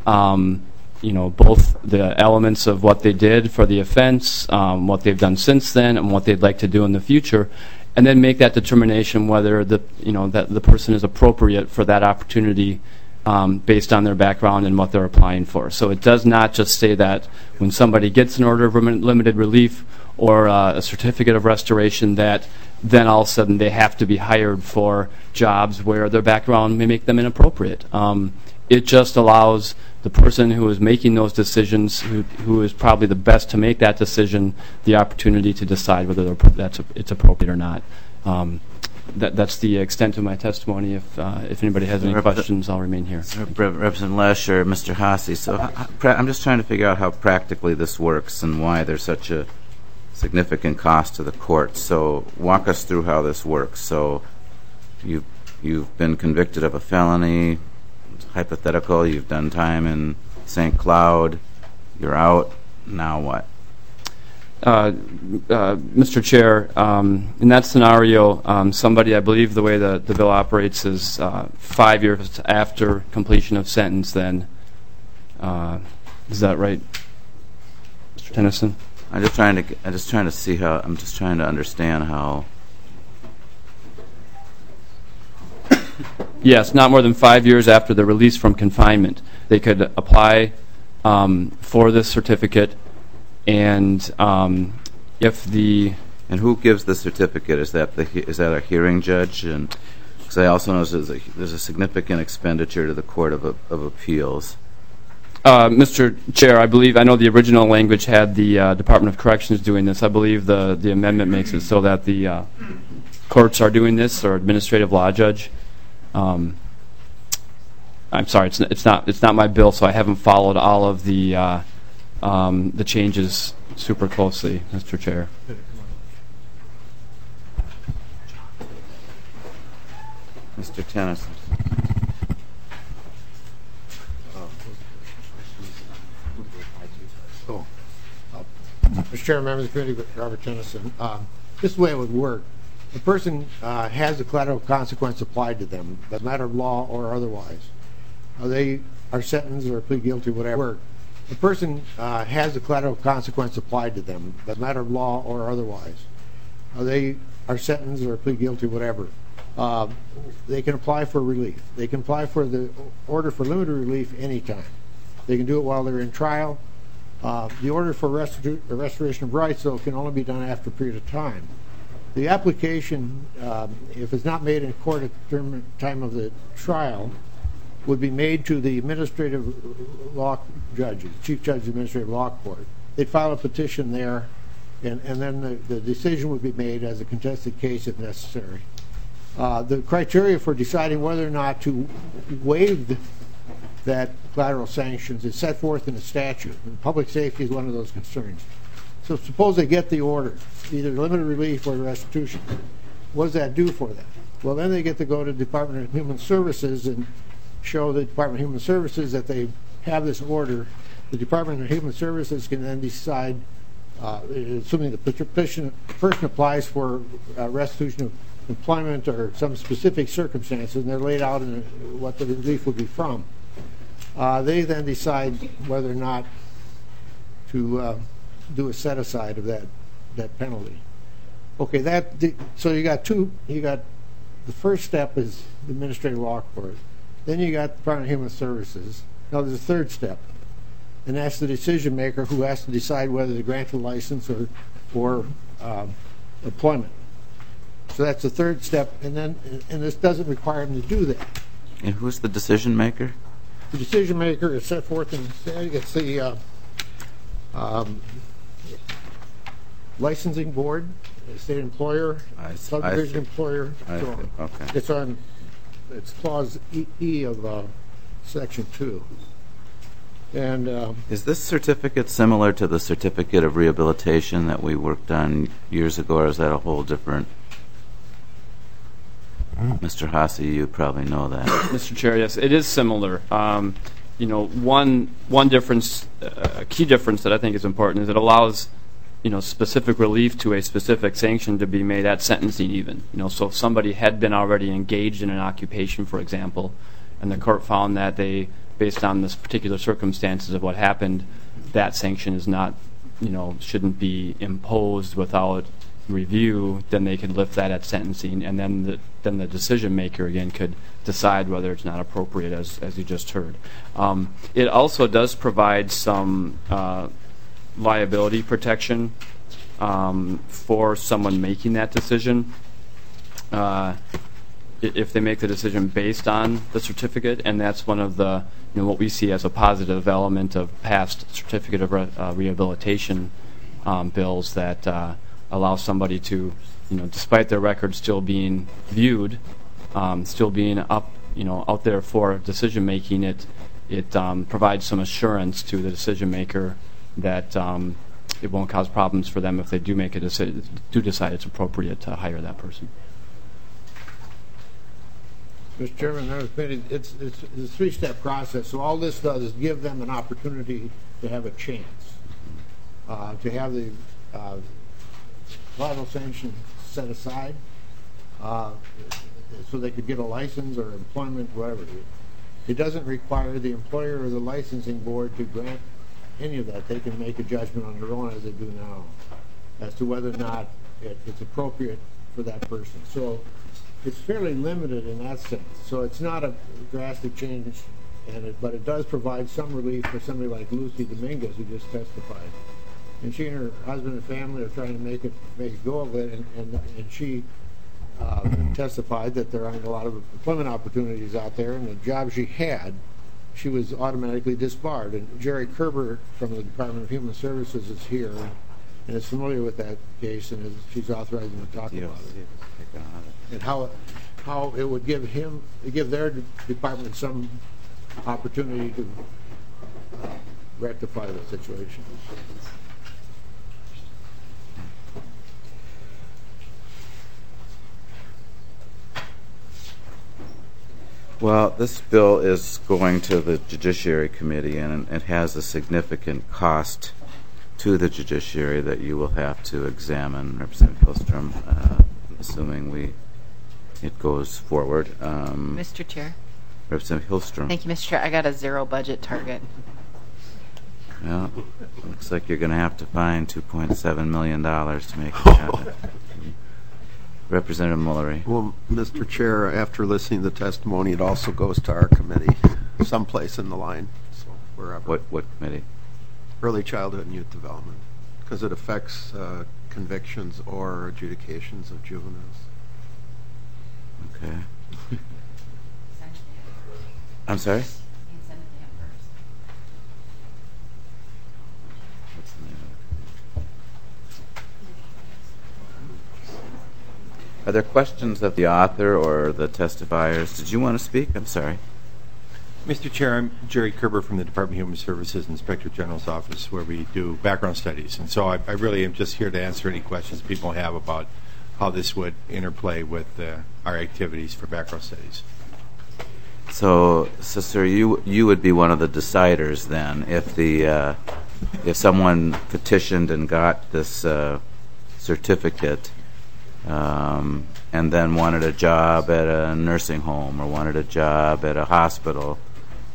[SPEAKER 22] both the elements of what they did for the offense, what they've done since then, and what they'd like to do in the future, and then make that determination whether that the person is appropriate for that opportunity based on their background and what they're applying for. So it does not just say that when somebody gets an order of limited relief or a certificate of restoration, that then all of a sudden they have to be hired for jobs where their background may make them inappropriate. It just allows the person who is making those decisions, who is probably the best to make that decision, the opportunity to decide whether it's appropriate or not. That's the extent of my testimony. If anybody has any questions, I'll remain here.
[SPEAKER 1] Representative Lesher, Mr. Haase. So I'm just trying to figure out how practically this works and why there's such a significant cost to the court. So walk us through how this works. So you've been convicted of a felony. It's hypothetical. You've done time in St. Cloud. You're out. Now what?
[SPEAKER 22] Mr. Chair, in that scenario, somebody, I believe the way the bill operates is 5 years after completion of sentence then. Is that right, Mr. Tennyson?
[SPEAKER 1] I'm just trying to understand how.
[SPEAKER 22] Yes, not more than 5 years after the release from confinement. They could apply for this certificate, and if the...
[SPEAKER 1] And who gives the certificate? Is that a hearing judge? And because I also know there's a significant expenditure to the Court of Appeals.
[SPEAKER 22] Mr. Chair, I know the original language had the Department of Corrections doing this. I believe the amendment makes it so that the courts are doing this, or administrative law judge. I'm sorry, it's not my bill, so I haven't followed all of the changes super closely, Mr. Chair.
[SPEAKER 1] Mr. Tennyson.
[SPEAKER 19] Mr. Chairman, members of the committee, Robert Tennyson. This is the way it would work. The person has a collateral consequence applied to them, as a matter of law or otherwise. They are sentenced or plead guilty, whatever. The person has a collateral consequence applied to them, as a matter of law or otherwise. They are sentenced or plead guilty, whatever. They can apply for relief. They can apply for the order for limited relief anytime. They can do it while they're in trial. The order for restoration of rights, though, can only be done after a period of time. The application, if it's not made in court at the time of the trial, would be made to the administrative law judge, chief judge of the administrative law court. They'd file a petition there, and then the decision would be made as a contested case if necessary. The criteria for deciding whether or not to waive that collateral sanctions is set forth in the statute, and public safety is one of those concerns. So suppose they get the order, either limited relief or restitution. What does that do for them? Well, then they get to go to the Department of Human Services and show the Department of Human Services that they have this order. The Department of Human Services can then decide, assuming the person applies for restitution of employment or some specific circumstances, and they're laid out in what the relief would be from. They then decide whether or not to do a set-aside of that that penalty. Okay, so you got the first step is the administrative law court. Then you got the Department of Human Services. Now there's a third step, and that's the decision maker who has to decide whether to grant a license or employment. So that's the third step, and this doesn't require them to do that.
[SPEAKER 1] And who's the decision maker?
[SPEAKER 19] The decision maker is set forth in it's the licensing board, state employer, subdivision employer.
[SPEAKER 1] Okay.
[SPEAKER 19] It's clause E of section 2. And
[SPEAKER 1] is this certificate similar to the certificate of rehabilitation that we worked on years ago, or is that a whole different? Mr. Hasse, you probably know that.
[SPEAKER 22] Mr. Chair, yes, it is similar. One difference, a key difference that I think is important, is it allows specific relief to a specific sanction to be made at sentencing even. So if somebody had been already engaged in an occupation, for example, and the court found that they, based on this particular circumstances of what happened, that sanction is not, shouldn't be imposed without review, then they could lift that at sentencing, and then the decision maker again could decide whether it's not appropriate, as you just heard. It also does provide some liability protection for someone making that decision if they make the decision based on the certificate, and that's one of the what we see as a positive element of past certificate of rehabilitation bills that allow somebody to, despite their record still being viewed, still being up, out there for decision making, it provides some assurance to the decision maker that it won't cause problems for them if they do make a decision, do decide it's appropriate to hire that person.
[SPEAKER 19] Mr. Chairman, it's a three-step process. So all this does is give them an opportunity to have a chance to have the collateral sanction set aside so they could get a license or employment, whatever. It doesn't require the employer or the licensing board to grant any of that. They can make a judgment on their own, as they do now, as to whether or not it's appropriate for that person. So it's fairly limited in that sense. So it's not a drastic change, but it does provide some relief for somebody like Lucy Dominguez, who just testified. And she and her husband and family are trying to make it go of it, and she testified that there aren't a lot of employment opportunities out there, and the job she had, she was automatically disbarred. And Jerry Kerber from the Department of Human Services is here and is familiar with that case, and she's authorized him to talk about it. And how it would give their department some opportunity to rectify the situation.
[SPEAKER 1] Well, this bill is going to the Judiciary Committee, and it has a significant cost to the Judiciary that you will have to examine, Representative Hillstrom, assuming it goes forward.
[SPEAKER 17] Mr. Chair.
[SPEAKER 1] Representative Hillstrom.
[SPEAKER 17] Thank you, Mr. Chair. I got a zero budget target.
[SPEAKER 1] Well, looks like you're going to have to find $2.7 million to make it happen. Representative Mullery.
[SPEAKER 4] Well, Mr. Chair, after listening to the testimony, it also goes to our committee, someplace in the line, so wherever.
[SPEAKER 1] What committee?
[SPEAKER 4] Early Childhood and Youth Development, because it affects convictions or adjudications of juveniles.
[SPEAKER 1] Okay. I'm sorry? Are there questions of the author or the testifiers? Did you want to speak? I'm sorry.
[SPEAKER 5] Mr. Chair, I'm Jerry Kerber from the Department of Human Services Inspector General's Office, where we do background studies. And so I really am just here to answer any questions people have about how this would interplay with our activities for background studies.
[SPEAKER 1] So sir, you would be one of the deciders then if someone petitioned and got this certificate and then wanted a job at a nursing home or wanted a job at a hospital,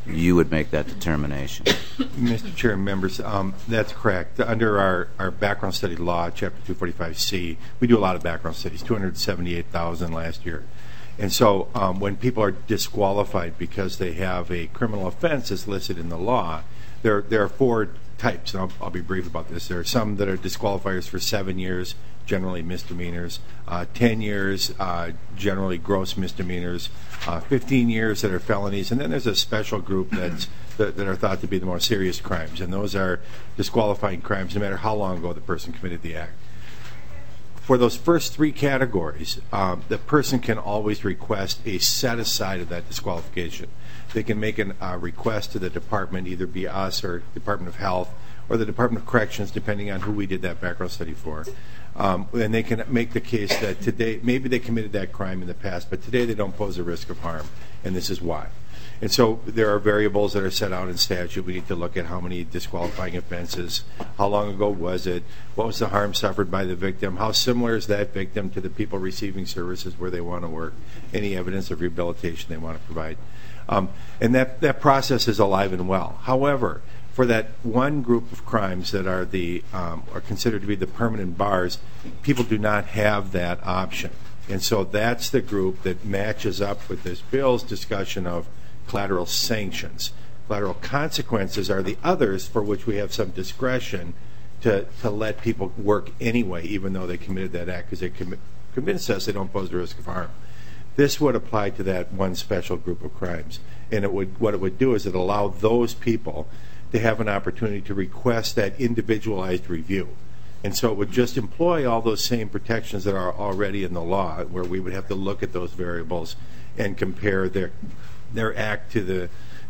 [SPEAKER 1] you would make that determination.
[SPEAKER 5] Mr. Chair and members, that's correct. Under our background study law, Chapter 245C, we do a lot of background studies, 278,000 last year. And so when people are disqualified because they have a criminal offense as listed in the law, there are four types, and I'll be brief about this. There are some that are disqualifiers for 7 years, generally misdemeanors, 10 years, generally gross misdemeanors, 15 years that are felonies, and then there's a special group that are thought to be the more serious crimes, and those are disqualifying crimes no matter how long ago the person committed the act. For those first three categories, the person can always request a set-aside of that disqualification. They can make a request to the department, either be us or Department of Health or the Department of Corrections, depending on who we did that background study for. And they can make the case that today, maybe they committed that crime in the past, but today they don't pose a risk of harm, and this is why. And so there are variables that are set out in statute. We need to look at how many disqualifying offenses, how long ago was it, what was the harm suffered by the victim, how similar is that victim to the people receiving services where they want to work, any evidence of rehabilitation they want to provide. And that process is alive and well. However, for that one group of crimes that are considered to be the permanent bars, people do not have that option. And so that's the group that matches up with this bill's discussion of collateral sanctions. Collateral consequences are the others for which we have some discretion to let people work anyway, even though they committed that act, because they convinced us they don't pose a risk of harm. This would apply to that one special group of crimes. And what it would do is it allow those people to have an opportunity to request that individualized review. And so it would just employ all those same protections that are already in the law, where we would have to look at those variables and compare their act to the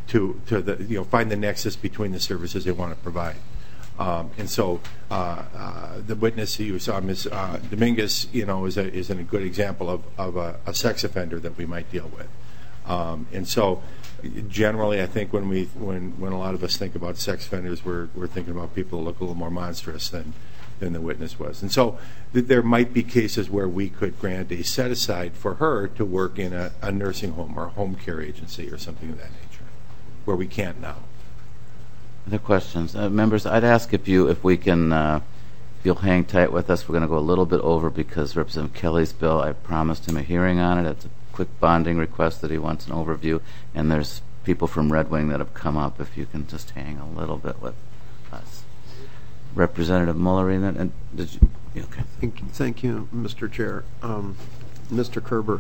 [SPEAKER 5] find the nexus between the services they want to provide. And so the witness you saw, Ms. Dominguez, is a good example of a sex offender that we might deal with. And so generally, I think when a lot of us think about sex offenders, we're thinking about people that look a little more monstrous than the witness was. And so there might be cases where we could grant a set-aside for her to work in a nursing home or home care agency or something of that nature, where we can't now.
[SPEAKER 1] Other questions? Members, I'd ask if you'll hang tight with us. We're going to go a little bit over because Representative Kelly's bill, I promised him a hearing on it. It's a quick bonding request that he wants an overview, and there's people from Red Wing that have come up. If you can just hang a little bit with us. Representative Muller, and did you? Okay.
[SPEAKER 4] Thank you, Mr. Chair. Mr. Kerber,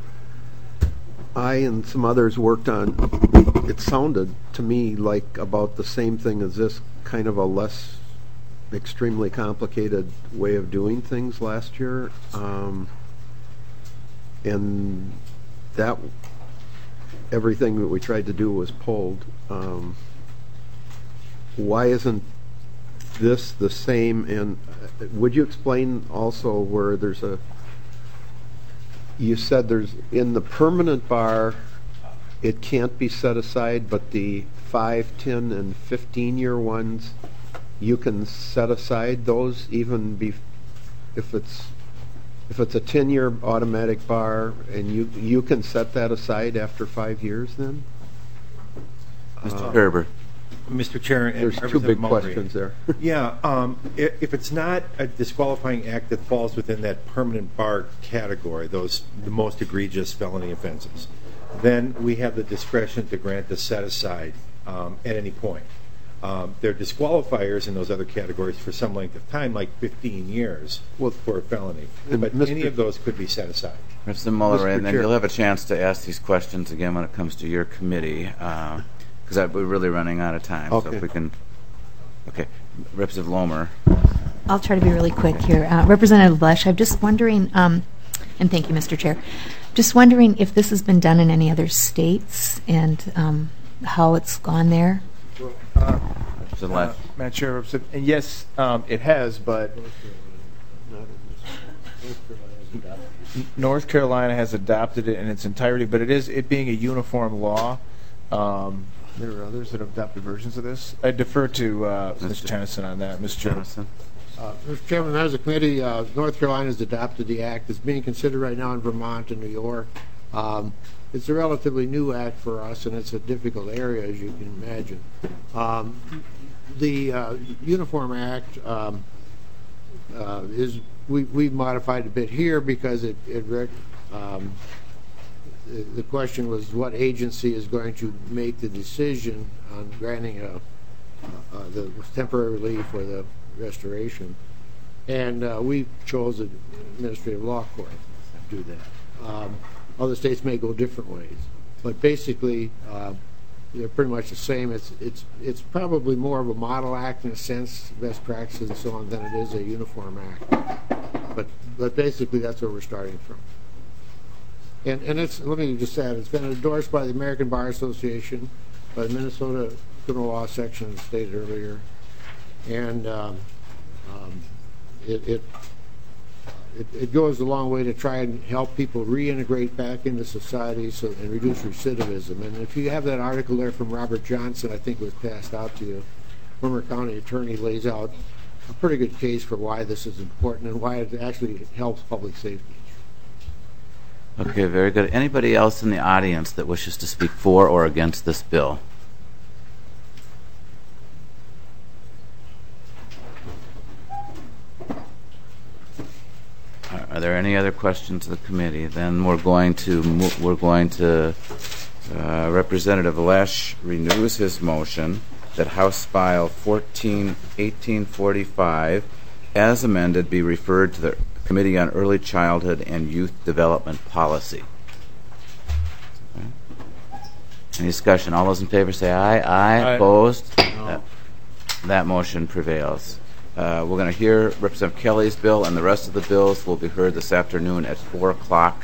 [SPEAKER 4] I and some others worked on, it sounded to me like about the same thing as this, kind of a less extremely complicated way of doing things last year. And that everything that we tried to do was pulled. Why isn't this the same? And would you explain also where you said there's in the permanent bar it can't be set aside, but the 5, 10, and 15-year ones you can set aside those even if it's a 10-year automatic bar, and you can set that aside after 5 years then?
[SPEAKER 1] Mr. Kerber.
[SPEAKER 5] Mr. Chair, and
[SPEAKER 4] there's two big questions there.
[SPEAKER 5] Yeah, if it's not a disqualifying act that falls within that permanent bar category, the most egregious felony offenses, then we have the discretion to grant the set aside at any point. There are disqualifiers in those other categories for some length of time, like 15 years for a felony. But any of those could be set aside.
[SPEAKER 1] Mr. Muller, and then you'll have a chance to ask these questions again when it comes to your committee, because we're really running out of time.
[SPEAKER 4] Okay.
[SPEAKER 1] So if we can. Okay. Representative Lomer.
[SPEAKER 8] I'll try to be really quick here. Representative Lesh, I'm just wondering, and thank you, Mr. Chair, just wondering if this has been done in any other states and how it's gone there.
[SPEAKER 6] Madam Chair, and yes, it has, but North Carolina has adopted it in its entirety, but it being a uniform law, there are others that have adopted versions of this. I defer to Mr. Tennyson on that. Mr. Tennyson.
[SPEAKER 19] Mr. Chairman, members of the committee, North Carolina has adopted the act. It's being considered right now in Vermont and New York. it's a relatively new act for us, and it's a difficult area, as you can imagine. The Uniform Act we modified a bit here because the question was what agency is going to make the decision on granting the temporary relief or the restoration, and we chose the Administrative Law Court to do that. Other states may go different ways, but basically they're pretty much the same. It's probably more of a model act in a sense, best practices and so on, than it is a uniform act. But basically that's where we're starting from. And let me just add, it's been endorsed by the American Bar Association, by the Minnesota Criminal Law Section, as stated earlier, and it goes a long way to try and help people reintegrate back into society and reduce recidivism. And if you have that article there from Robert Johnson, I think it was passed out to you, former county attorney, lays out a pretty good case for why this is important and why it actually helps public safety.
[SPEAKER 1] Okay, very good. Anybody else in the audience that wishes to speak for or against this bill? Are there any other questions of the committee? Then we're going to Representative Lesh renews his motion that House File 1845, as amended, be referred to the Committee on Early Childhood and Youth Development Policy. Okay. Any discussion? All those in favor say aye. Aye. Opposed? No. That motion prevails. We're going to hear Representative Kelly's bill, and the rest of the bills will be heard this afternoon at 4 o'clock.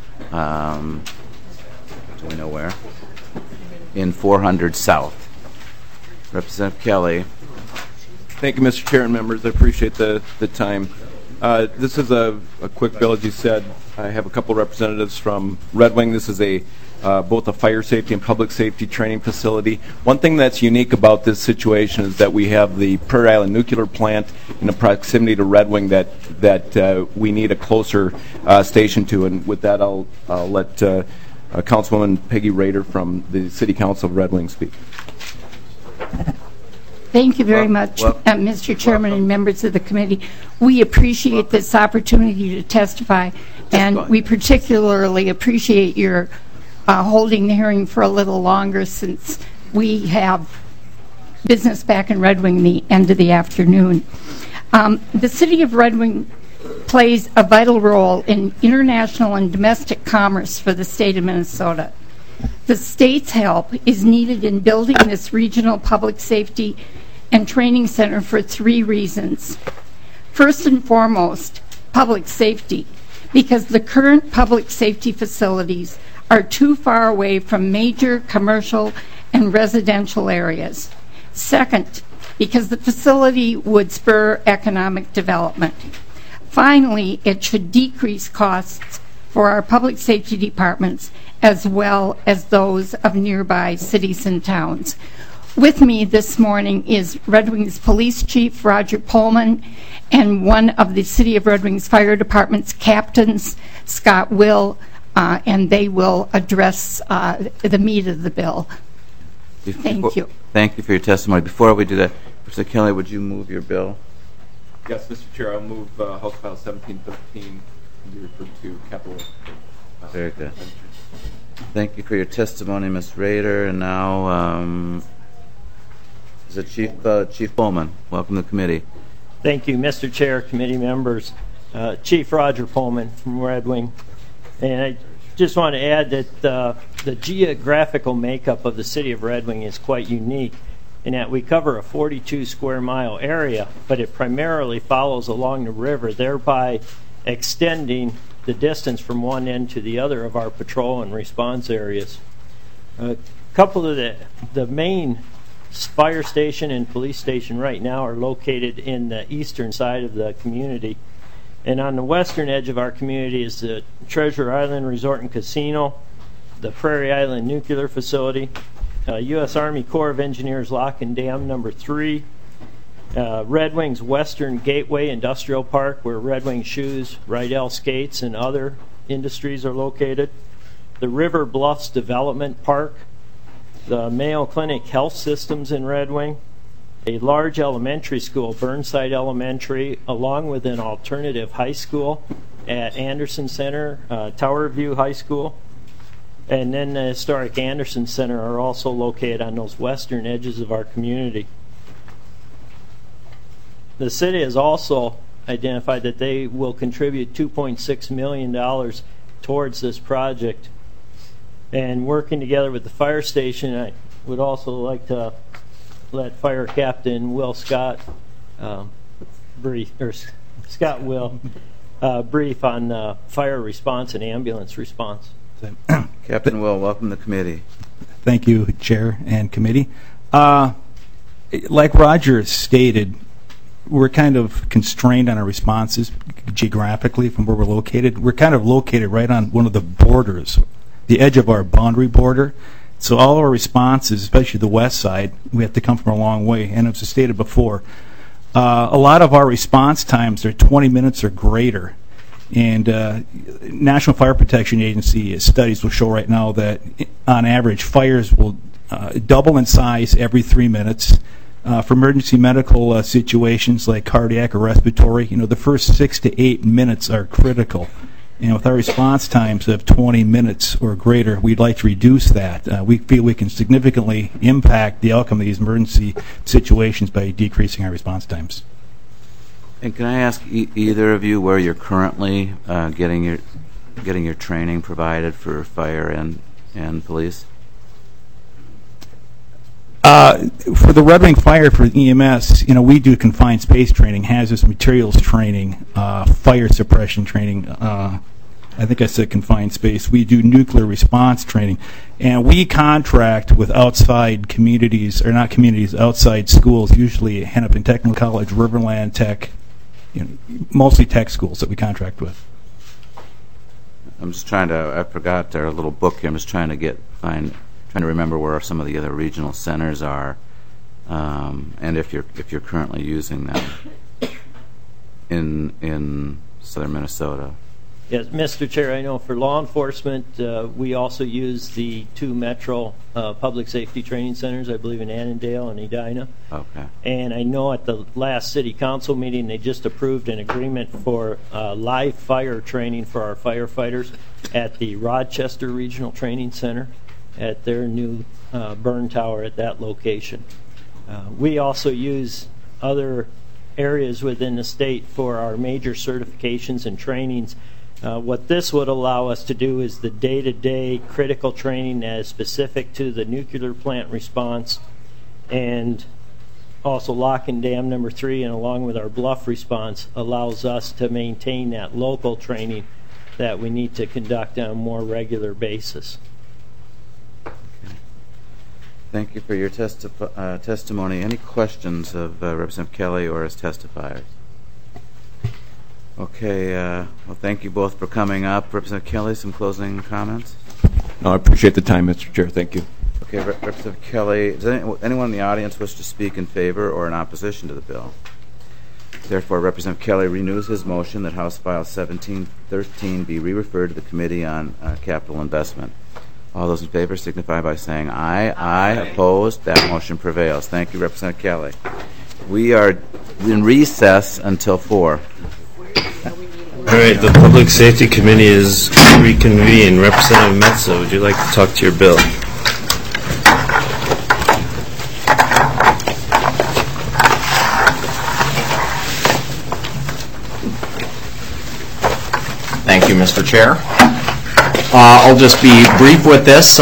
[SPEAKER 1] Do we know where? In 400 South. Representative Kelly.
[SPEAKER 15] Thank you, Mr. Chair and members. I appreciate the time. This is a quick bill, as you said. I have a couple representatives from Red Wing. This is both a fire safety and public safety training facility. One thing that's unique about this situation is that we have the Prairie Island nuclear plant in the proximity to Red Wing that we need a closer station to. And with that, I'll let Councilwoman Peggy Rader from the City Council of Red Wing speak.
[SPEAKER 9] Thank you very much, Mr. Chairman and members of the committee. We appreciate this opportunity to testify, and we particularly appreciate your holding the hearing for a little longer, since we have business back in Red Wing the end of the afternoon. The City of Red Wing plays a vital role in international and domestic commerce for the state of Minnesota. The state's help is needed in building this regional public safety and training center for 3 reasons. First and foremost, public safety, because the current public safety facilities are too far away from major commercial and residential areas. Second, because the facility would spur economic development. Finally, it should decrease costs for our public safety departments as well as those of nearby cities and towns. With me this morning is Red Wing's Police Chief, Roger Pullman, and one of the City of Red Wing's Fire Department's captains, Scott Will, and they will address the meat of the bill. Thank you.
[SPEAKER 1] Thank you for your testimony. Before we do that, Mr. Kelly, would you move your bill?
[SPEAKER 15] Yes, Mr. Chair, I'll move House File 1713 to be referred to capital.
[SPEAKER 1] Very good. Thank you for your testimony, Ms. Rader. And now, is it Chief Pullman? Welcome to the committee.
[SPEAKER 11] Thank you, Mr. Chair, committee members. Chief Roger Pullman from Red Wing. And I just want to add that the geographical makeup of the city of Red Wing is quite unique in that we cover a 42 square mile area, but it primarily follows along the river, thereby extending the distance from one end to the other of our patrol and response areas. A couple of the main fire station and police station right now are located in the eastern side of the community. And on the western edge of our community is the Treasure Island Resort and Casino, the Prairie Island Nuclear Facility, U.S. Army Corps of Engineers Lock and Dam number 3, Red Wing's Western Gateway Industrial Park, where Red Wing Shoes, Rydell Skates, and other industries are located, the River Bluffs Development Park, the Mayo Clinic Health Systems in Red Wing, a large elementary school, Burnside Elementary, along with an alternative high school at Anderson Center, Tower View High School, and then the historic Anderson Center are also located on those western edges of our community. The city has also identified that they will contribute $2.6 million towards this project. And working together with the fire station, I would also like to let Fire Captain Will Scott brief on fire response and ambulance response.
[SPEAKER 1] Captain Will, welcome to the committee.
[SPEAKER 12] Thank you, Chair and committee. Like Roger stated, we're kind of constrained on our responses geographically from where we're located. We're kind of located right on one of the borders, the edge of our boundary border. So all our responses, especially the west side, we have to come from a long way. And as I stated before, a lot of our response times are 20 minutes or greater. And National Fire Protection Agency studies will show right now that on average fires will double in size every 3 minutes. For emergency medical situations like cardiac or respiratory, the first 6 to 8 minutes are critical. And with our response times of 20 minutes or greater, we'd like to reduce that. We feel we can significantly impact the outcome of these emergency situations by decreasing our response times.
[SPEAKER 1] And can I ask either of you where you're currently getting your training provided for fire and police?
[SPEAKER 12] For the Red Wing Fire, for EMS, we do confined space training, hazardous materials training, fire suppression training. I think I said confined space. We do nuclear response training, and we contract with outside communities, or not communities, outside schools. Usually, Hennepin Technical College, Riverland Tech, mostly tech schools that we contract with.
[SPEAKER 1] I'm just trying to. I forgot our little book here. I'm just trying to trying to remember where some of the other regional centers are, and if you're currently using them in southern Minnesota.
[SPEAKER 11] Yes, Mr. Chair, I know for law enforcement, we also use the 2 metro public safety training centers, I believe in Annandale and Edina.
[SPEAKER 1] Okay.
[SPEAKER 11] And I know at the last city council meeting, they just approved an agreement for live fire training for our firefighters at the Rochester Regional Training Center at their new burn tower at that location. We also use other areas within the state for our major certifications and trainings. What this would allow us to do is the day-to-day critical training that is specific to the nuclear plant response, and also lock and dam number 3, and along with our bluff response, allows us to maintain that local training that we need to conduct on a more regular basis.
[SPEAKER 1] Thank you for your testimony. Any questions of Representative Kelly or his testifiers? Okay, well, thank you both for coming up. Representative Kelly, some closing comments?
[SPEAKER 15] No, I appreciate the time, Mr. Chair. Thank you.
[SPEAKER 1] Okay, Representative Kelly, does anyone in the audience wish to speak in favor or in opposition to the bill? Therefore, Representative Kelly renews his motion that House File 1713 be re-referred to the Committee on Capital Investment. All those in favor signify by saying aye. Aye. Opposed? That motion prevails. Thank you, Representative Kelly. We are in recess until 4.
[SPEAKER 14] All right, the Public Safety Committee is reconvened. Representative Metsa, would you like to talk to your bill?
[SPEAKER 23] Thank you, Mr. Chair. I'll just be brief with this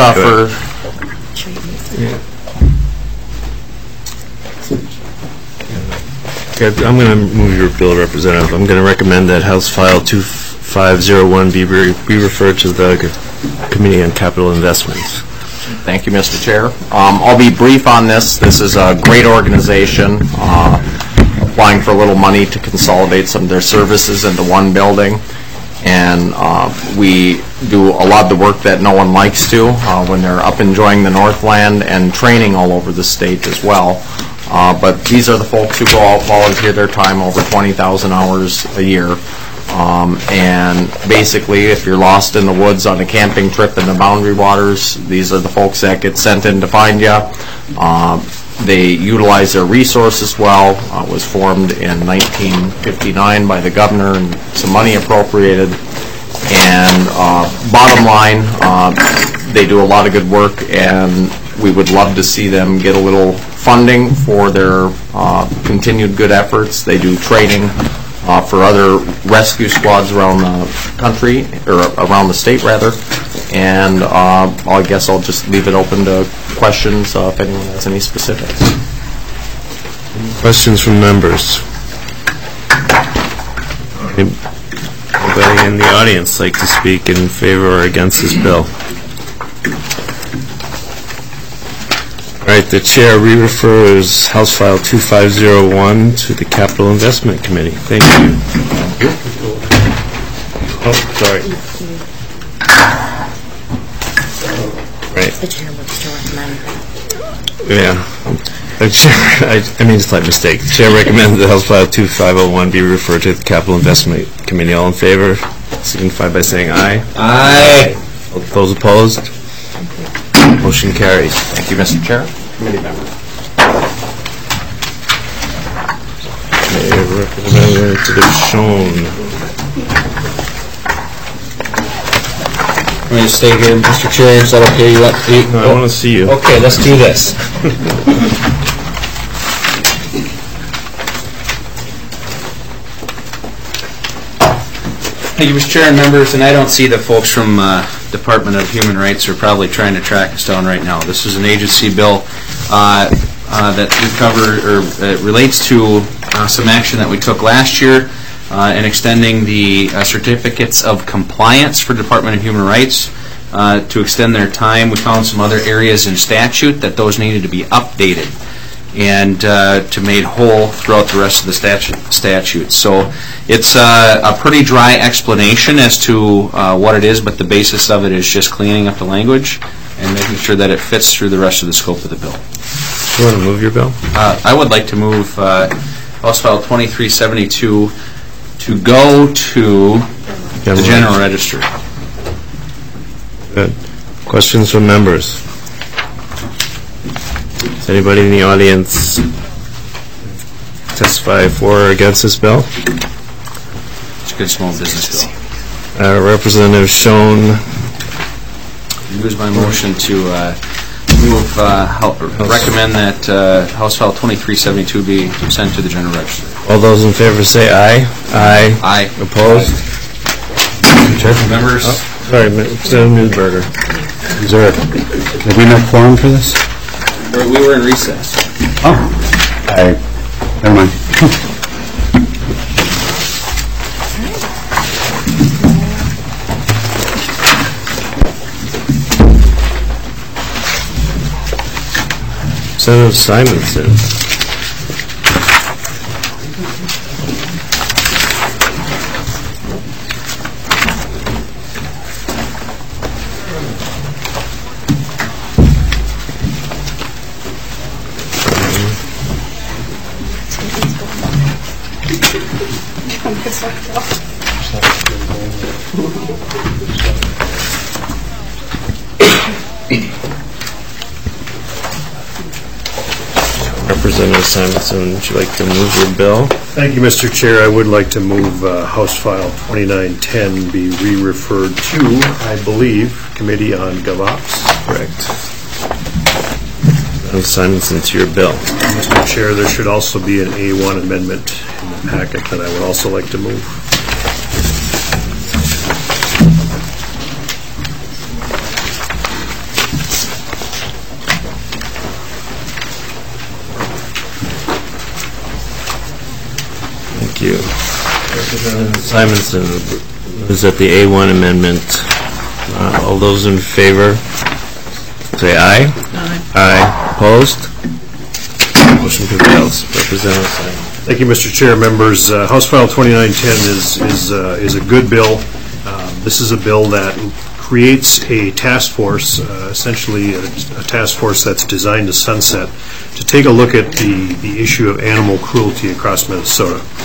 [SPEAKER 14] Okay, I'm going to move your bill, Representative. I'm going to recommend that House File 2501 be referred to the Committee on Capital Investments.
[SPEAKER 23] Thank you, Mr. Chair. I'll be brief on this. This is a great organization applying for a little money to consolidate some of their services into one building. And we do a lot of the work that no one likes to when they're up enjoying the Northland and training all over the state as well. But these are the folks who go out, volunteer their time, over 20,000 hours a year, And basically, if you're lost in the woods on a camping trip in the Boundary Waters, these are the folks that get sent in to find you. They utilize their resources well. It was formed in 1959 by the governor and some money appropriated. And bottom line, they do a lot of good work, and we would love to see them get a little funding for their continued good efforts. They do training for other rescue squads around the country, or around the state rather. And I guess I'll just leave it open to questions if anyone has any specifics.
[SPEAKER 14] Questions from members? Anybody in the audience like to speak in favor or against this bill? All right, the chair re-refers House File 2501 to the Capital Investment Committee. Thank you. Thank you. Oh, sorry. Right.
[SPEAKER 3] The chair moves to recommend.
[SPEAKER 14] Yeah. The chair, I made a slight mistake. The chair recommends that House File 2501 be referred to the Capital Investment Committee. All in favor, signify by saying aye.
[SPEAKER 23] Aye.
[SPEAKER 14] Those opposed? Motion carries.
[SPEAKER 23] Thank you, Mr. Chair. Committee members.
[SPEAKER 14] Representative Schoen.
[SPEAKER 10] I'm going to stay here, Mr. Chair. Is that okay?
[SPEAKER 14] I want to see you.
[SPEAKER 10] Okay, let's do this. Thank you, Mr. Chair and members. And I don't see the folks from Department of Human Rights are probably trying to track us down right now. This is an agency bill that we covered, or it relates to some action that we took last year in extending the certificates of compliance for Department of Human Rights to extend their time. We found some other areas in statute that those needed to be updated and to made whole throughout the rest of the statute. So it's a pretty dry explanation as to what it is, but the basis of it is just cleaning up the language and making sure that it fits through the rest of the scope of the bill.
[SPEAKER 14] You want to move your bill?
[SPEAKER 10] I would like to move House File 2372 to go to the General Register.
[SPEAKER 14] Good. Questions from members? Does anybody in the audience testify for or against this bill?
[SPEAKER 10] It's a good small business bill.
[SPEAKER 14] Representative Schoen.
[SPEAKER 10] Use my motion to recommend that House File 2372 be sent to the General Register.
[SPEAKER 14] All those in favor say aye. Aye.
[SPEAKER 10] Aye.
[SPEAKER 14] Opposed?
[SPEAKER 10] Members?
[SPEAKER 14] Sorry, Representative Newsberger.
[SPEAKER 7] Have we no quorum for this?
[SPEAKER 10] We were in recess.
[SPEAKER 7] Oh. Never mind.
[SPEAKER 14] Senator Simonson. Representative Simonson, would you like to move your bill?
[SPEAKER 16] Thank you, Mr. Chair. I would like to move House File 2910 be re-referred to, I believe, Committee on GovOps.
[SPEAKER 14] Correct. Representative Simonson, to your bill.
[SPEAKER 16] Mr. Chair, there should also be an A1 amendment in the packet that I would also like to move.
[SPEAKER 14] Thank you. Representative Simonson is at the A1 amendment. All those in favor say aye.
[SPEAKER 3] Aye.
[SPEAKER 14] Aye. Opposed? Motion prevails. Representative Simonson.
[SPEAKER 16] Thank you, Mr. Chair. Members, House File 2910 is a good bill. This is a bill that creates a task force, essentially a task force that's designed to sunset, to take a look at the issue of animal cruelty across Minnesota.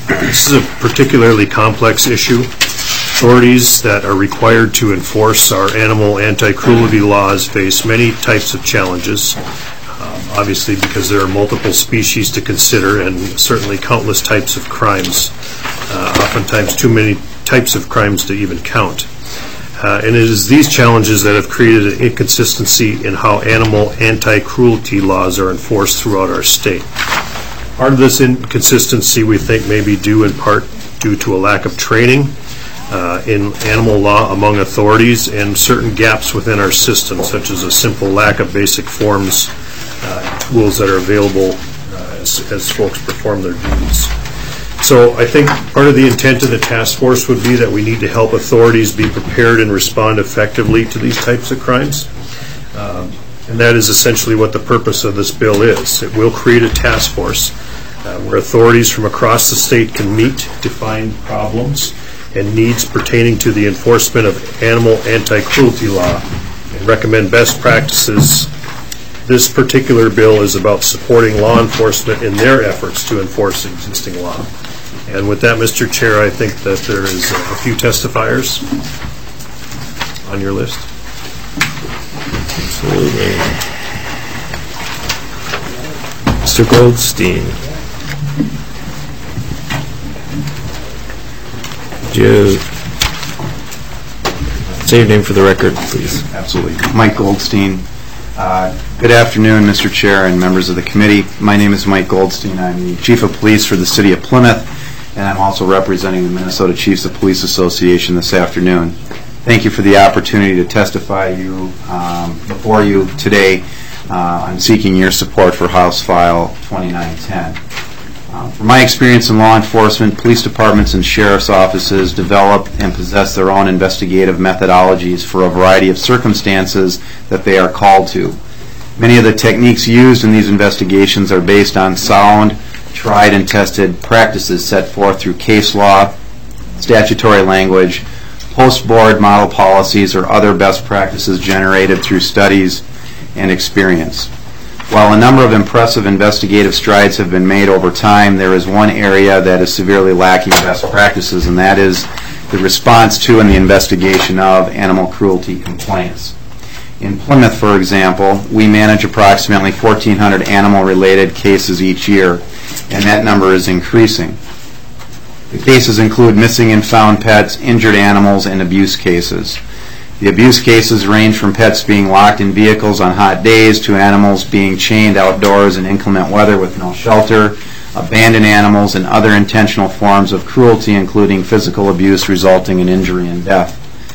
[SPEAKER 16] This is a particularly complex issue. Authorities that are required to enforce our animal anti-cruelty laws face many types of challenges, obviously because there are multiple species to consider and certainly countless types of crimes, oftentimes too many types of crimes to even count. And it is these challenges that have created an inconsistency in how animal anti-cruelty laws are enforced throughout our state. Part of this inconsistency we think may be due in part due to a lack of training in animal law among authorities and certain gaps within our system, such as a simple lack of basic forms, tools that are available as folks perform their duties. So I think part of the intent of the task force would be that we need to help authorities be prepared and respond effectively to these types of crimes. And that is essentially what the purpose of this bill is. It will create a task force where authorities from across the state can meet, define problems and needs pertaining to the enforcement of animal anti-cruelty law and recommend best practices. This particular bill is about supporting law enforcement in their efforts to enforce existing law. And with that, Mr. Chair, I think that there is a few testifiers on your list.
[SPEAKER 14] Absolutely. Mr. Goldstein. Say your name for the record, please.
[SPEAKER 2] Absolutely. Mike Goldstein. Good afternoon, Mr. Chair and members of the committee. My name is Mike Goldstein. I'm the Chief of Police for the City of Plymouth, and I'm also representing the Minnesota Chiefs of Police Association this afternoon. Thank you for the opportunity to testify before you today. I'm seeking your support for House File 2910. From my experience in law enforcement, police departments and sheriff's offices develop and possess their own investigative methodologies for a variety of circumstances that they are called to. Many of the techniques used in these investigations are based on sound, tried and tested practices set forth through case law, statutory language, post-board model policies, or other best practices generated through studies and experience. While a number of impressive investigative strides have been made over time, there is one area that is severely lacking best practices, and that is the response to and the investigation of animal cruelty complaints. In Plymouth, for example, we manage approximately 1,400 animal-related cases each year, and that number is increasing. The cases include missing and found pets, injured animals, and abuse cases. The abuse cases range from pets being locked in vehicles on hot days to animals being chained outdoors in inclement weather with no shelter, abandoned animals, and other intentional forms of cruelty, including physical abuse resulting in injury and death.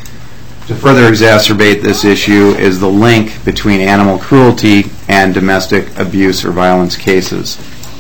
[SPEAKER 2] To further exacerbate this issue is the link between animal cruelty and domestic abuse or violence cases.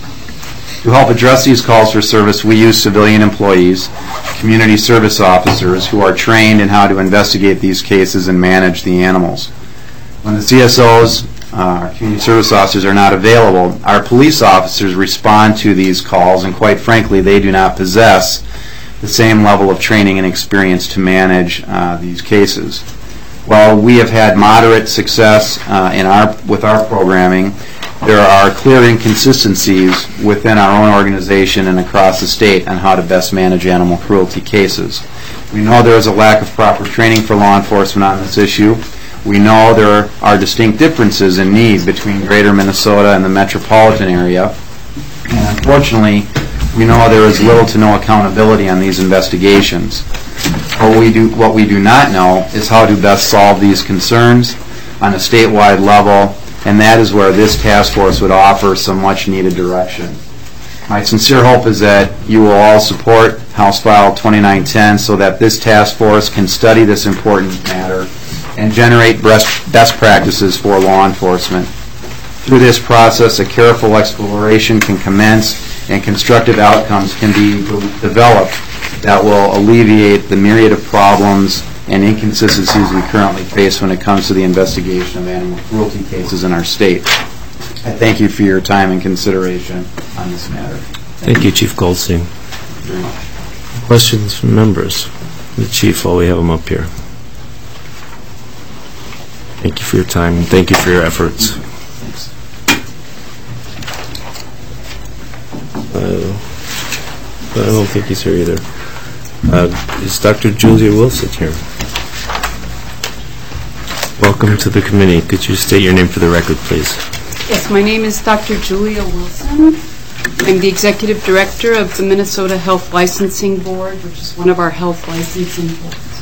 [SPEAKER 2] To help address these calls for service, we use civilian employees, community service officers, who are trained in how to investigate these cases and manage the animals. When the CSOs, our community service officers, are not available, our police officers respond to these calls, and quite frankly, they do not possess the same level of training and experience to manage these cases. While we have had moderate success with our programming, there are clear inconsistencies within our own organization and across the state on how to best manage animal cruelty cases. We know there is a lack of proper training for law enforcement on this issue. We know there are distinct differences in need between greater Minnesota and the metropolitan area. And unfortunately, we know there is little to no accountability on these investigations. What we do not know is how to best solve these concerns on a statewide level, and that is where this task force would offer some much needed direction. My sincere hope is that you will all support House File 2910 so that this task force can study this important matter and generate best practices for law enforcement. Through this process, a careful exploration can commence and constructive outcomes can be developed that will alleviate the myriad of problems and inconsistencies we currently face when it comes to the investigation of animal cruelty cases in our state. I thank you for your time and consideration on this matter.
[SPEAKER 14] Thank you, Chief Goldstein.
[SPEAKER 2] Thank you very much.
[SPEAKER 14] Questions from members? The Chief, while we have him up here. Thank you for your time, and thank you for your efforts. I don't think he's here either. Is Dr. Julia Wilson here? Welcome to the committee. Could you state your name for the record, please?
[SPEAKER 13] Yes, my name is Dr. Julia Wilson. I'm the Executive Director of the Minnesota Health Licensing Board, which is one of our health licensing boards.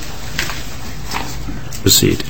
[SPEAKER 14] Proceed.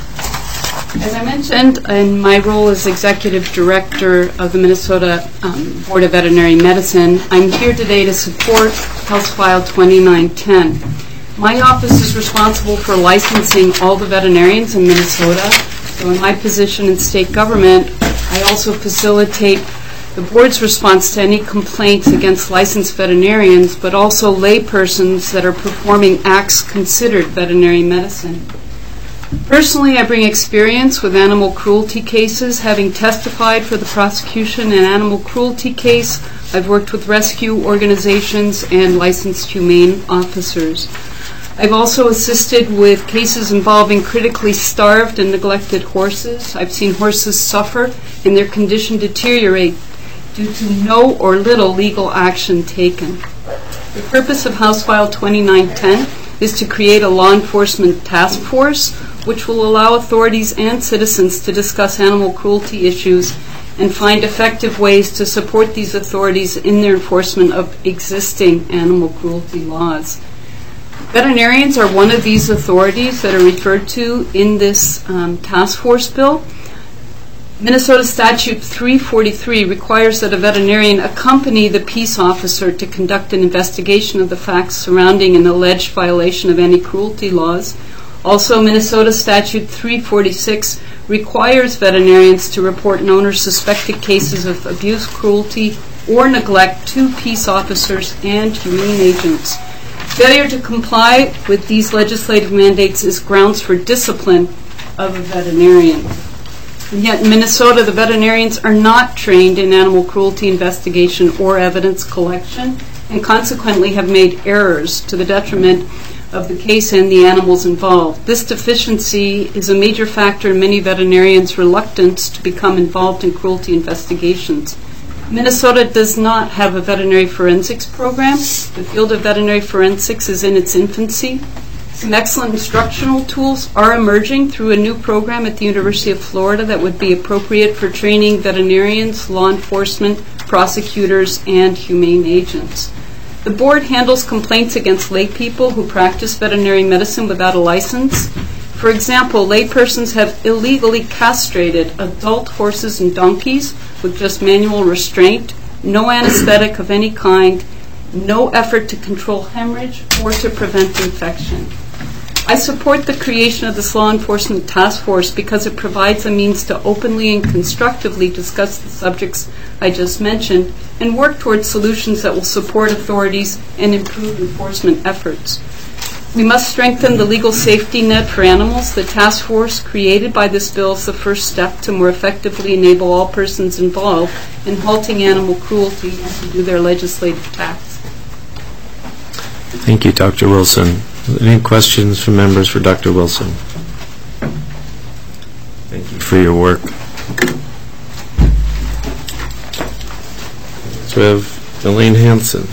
[SPEAKER 13] As I mentioned, in my role as Executive Director of the Minnesota Board of Veterinary Medicine, I'm here today to support House File 2910. My office is responsible for licensing all the veterinarians in Minnesota. So in my position in state government, I also facilitate the board's response to any complaints against licensed veterinarians, but also laypersons that are performing acts considered veterinary medicine. Personally, I bring experience with animal cruelty cases. Having testified for the prosecution in an animal cruelty case, I've worked with rescue organizations and licensed humane officers. I've also assisted with cases involving critically starved and neglected horses. I've seen horses suffer and their condition deteriorate due to no or little legal action taken. The purpose of House File 2910 is to create a law enforcement task force which will allow authorities and citizens to discuss animal cruelty issues and find effective ways to support these authorities in their enforcement of existing animal cruelty laws. Veterinarians are one of these authorities that are referred to in this task force bill. Minnesota Statute 343 requires that a veterinarian accompany the peace officer to conduct an investigation of the facts surrounding an alleged violation of any cruelty laws. Also, Minnesota Statute 346 requires veterinarians to report known or suspected cases of abuse, cruelty, or neglect to peace officers and humane agents. Failure to comply with these legislative mandates is grounds for discipline of a veterinarian. And yet in Minnesota, the veterinarians are not trained in animal cruelty investigation or evidence collection, and consequently have made errors to the detriment of the case and the animals involved. This deficiency is a major factor in many veterinarians' reluctance to become involved in cruelty investigations. Minnesota does not have a veterinary forensics program. The field of veterinary forensics is in its infancy. Some excellent instructional tools are emerging through a new program at the University of Florida that would be appropriate for training veterinarians, law enforcement, prosecutors, and humane agents. The board handles complaints against lay people who practice veterinary medicine without a license. For example, laypersons have illegally castrated adult horses and donkeys with just manual restraint, no anesthetic of any kind, no effort to control hemorrhage or to prevent infection. I support the creation of this law enforcement task force because it provides a means to openly and constructively discuss the subjects I just mentioned and work towards solutions that will support authorities and improve enforcement efforts. We must strengthen the legal safety net for animals. The task force created by this bill is the first step to more effectively enable all persons involved in halting animal cruelty and to do their legislative tasks.
[SPEAKER 14] Thank you, Dr. Wilson. Any questions from members for Dr. Wilson? Thank you for your work. So we have Elaine Hansen.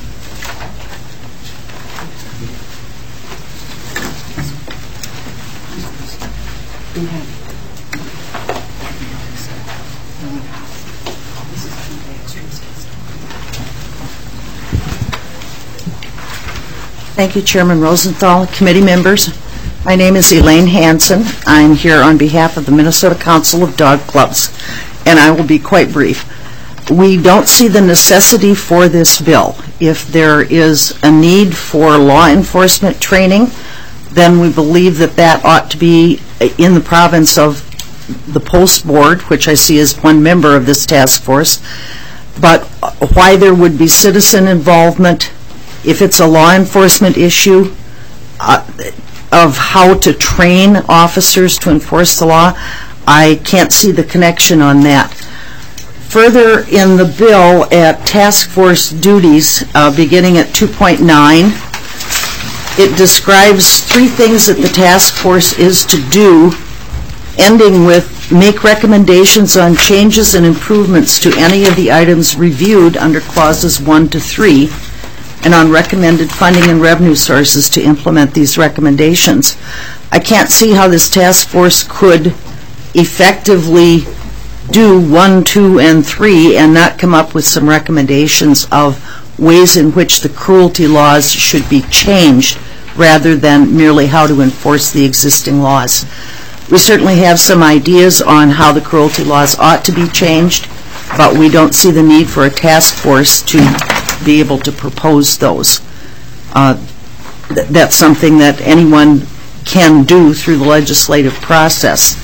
[SPEAKER 18] Thank you, Chairman Rosenthal, committee members. My name is Elaine Hansen. I'm here on behalf of the Minnesota Council of Dog Clubs, and I will be quite brief. We don't see the necessity for this bill. If there is a need for law enforcement training, then we believe that that ought to be in the province of the Post Board, which I see as one member of this task force. But why there would be citizen involvement, if it's a law enforcement issue of how to train officers to enforce the law, I can't see the connection on that. Further in the bill at task force duties, beginning at 2.9, it describes 3 things that the task force is to do, ending with make recommendations on changes and improvements to any of the items reviewed under clauses 1 to 3. and on recommended funding and revenue sources to implement these recommendations. I can't see how this task force could effectively do 1, 2, and 3 and not come up with some recommendations of ways in which the cruelty laws should be changed rather than merely how to enforce the existing laws. We certainly have some ideas on how the cruelty laws ought to be changed, but we don't see the need for a task force to be able to propose those. That's something that anyone can do through the legislative process.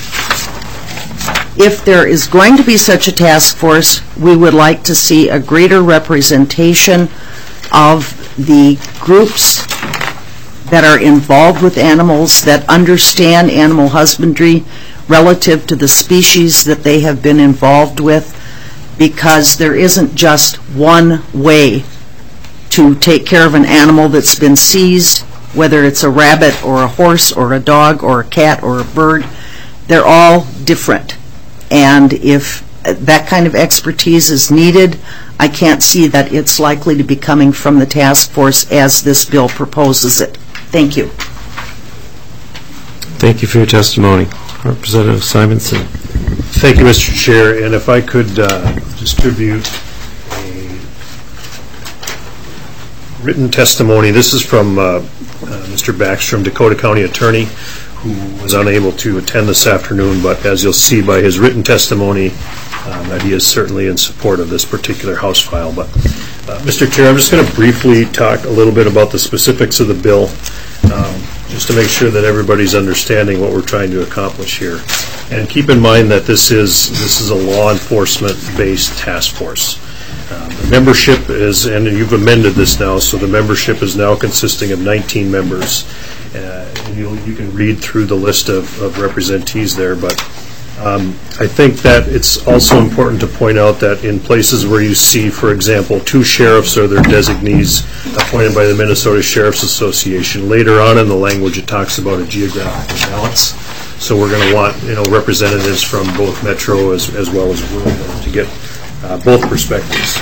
[SPEAKER 18] If there is going to be such a task force, we would like to see a greater representation of the groups that are involved with animals, that understand animal husbandry relative to the species that they have been involved with, because there isn't just one way to take care of an animal that's been seized, whether it's a rabbit or a horse or a dog or a cat or a bird. They're all different. And if that kind of expertise is needed, I can't see that it's likely to be coming from the task force as this bill proposes it. Thank you.
[SPEAKER 14] Thank you for your testimony. Representative Simonson.
[SPEAKER 16] Thank you, Mr. Chair. And if I could distribute a written testimony. This is from Mr. Backstrom, Dakota County Attorney, who was unable to attend this afternoon, but as you'll see by his written testimony, that he is certainly in support of this particular House file. But, Mr. Chair, I'm just going to briefly talk a little bit about the specifics of the bill, just to make sure that everybody's understanding what we're trying to accomplish here. And keep in mind that this is a law enforcement-based task force. The membership is, and you've amended this now, so the membership is now consisting of 19 members. And you can read through the list of representees there, but I think that it's also important to point out that in places where you see, for example, 2 sheriffs or their designees appointed by the Minnesota Sheriff's Association, later on in the language it talks about a geographical balance. So we're going to want representatives from both Metro as well as rural to get both perspectives.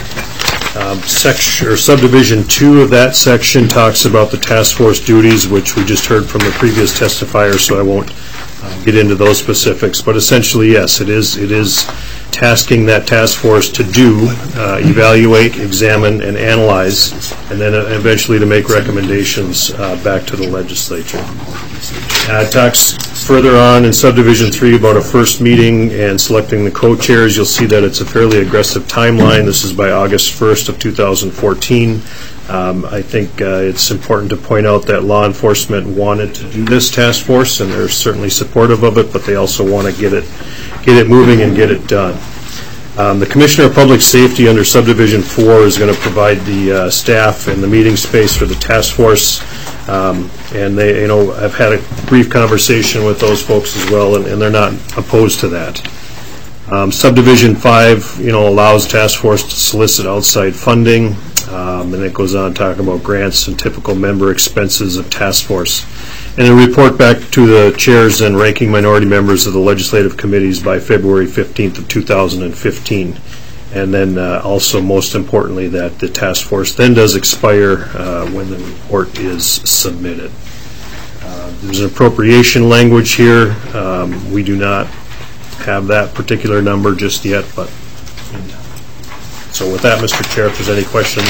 [SPEAKER 16] Subdivision 2 of that section talks about the task force duties, which we just heard from the previous testifier, so I won't get into those specifics. But essentially, yes, it is tasking that task force to do, evaluate, examine, and analyze, and then eventually to make recommendations back to the legislature. It talks further on in Subdivision 3 about a first meeting and selecting the co-chairs. You'll see that it's a fairly aggressive timeline. This is by August 1st of 2014. I think it's important to point out that law enforcement wanted to do this task force, and they're certainly supportive of it, but they also want to get it moving and get it done. The Commissioner of Public Safety under Subdivision 4 is going to provide the staff and the meeting space for the task force, and they, I've had a brief conversation with those folks as well, and they're not opposed to that. Subdivision 5, allows task force to solicit outside funding, and it goes on talking about grants and typical member expenses of task force. And a report back to the chairs and ranking minority members of the legislative committees by February 15th of 2015. And then also, most importantly, that the task force then does expire when the report is submitted. There's an appropriation language here. We do not have that particular number just yet, but so with that, Mr. Chair, if there's any questions.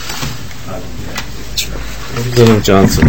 [SPEAKER 14] Representative Johnson.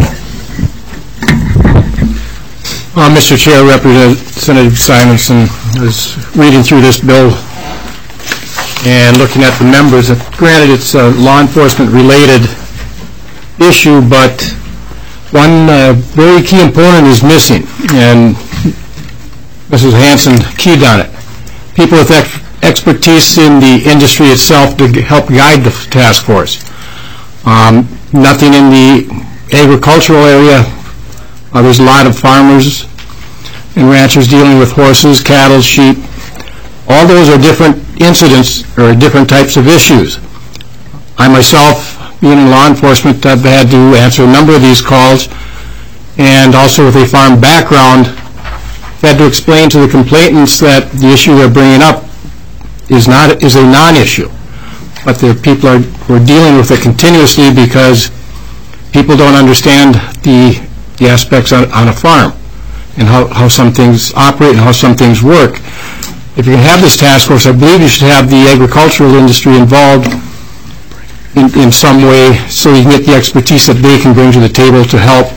[SPEAKER 20] Mr. Chair, Representative Simonson is reading through this bill and looking at the members. Granted, it's a law enforcement related issue, but one very key component is missing, and Mrs. Hanson keyed on it. People with expertise in the industry itself to help guide the task force. Nothing in the agricultural area. There's a lot of farmers and ranchers dealing with horses, cattle, sheep. All those are different incidents or different types of issues. I myself, being in law enforcement, have had to answer a number of these calls, and also with a farm background, had to explain to the complainants that the issue they're bringing up is a non-issue. but the people we're dealing with it continuously because people don't understand the aspects on a farm and how some things operate and how some things work. If you're going to have this task force, I believe you should have the agricultural industry involved in some way so you can get the expertise that they can bring to the table to help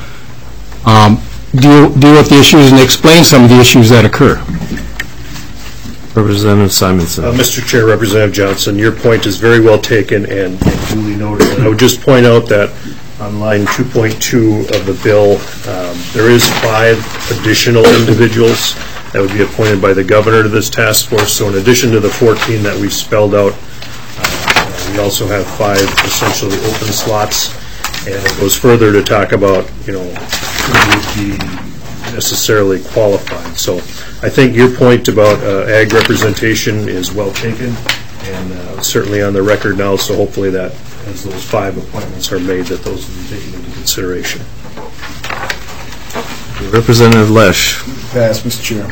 [SPEAKER 20] deal with the issues and explain some of the issues that occur.
[SPEAKER 14] Representative Simonson.
[SPEAKER 16] Mr. Chair, Representative Johnson, your point is very well taken and duly noted. And I would just point out that on line 2.2 of the bill, there is 5 additional individuals that would be appointed by the governor to this task force. So in addition to the 14 that we've spelled out, we also have 5 essentially open slots. And it goes further to talk about, who would be necessarily qualified. So I think your point about ag representation is well taken and certainly on the record now, so hopefully that as those 5 appointments are made, that those will be taken into consideration.
[SPEAKER 14] Representative Lesh.
[SPEAKER 17] Pass, Mr. Chair.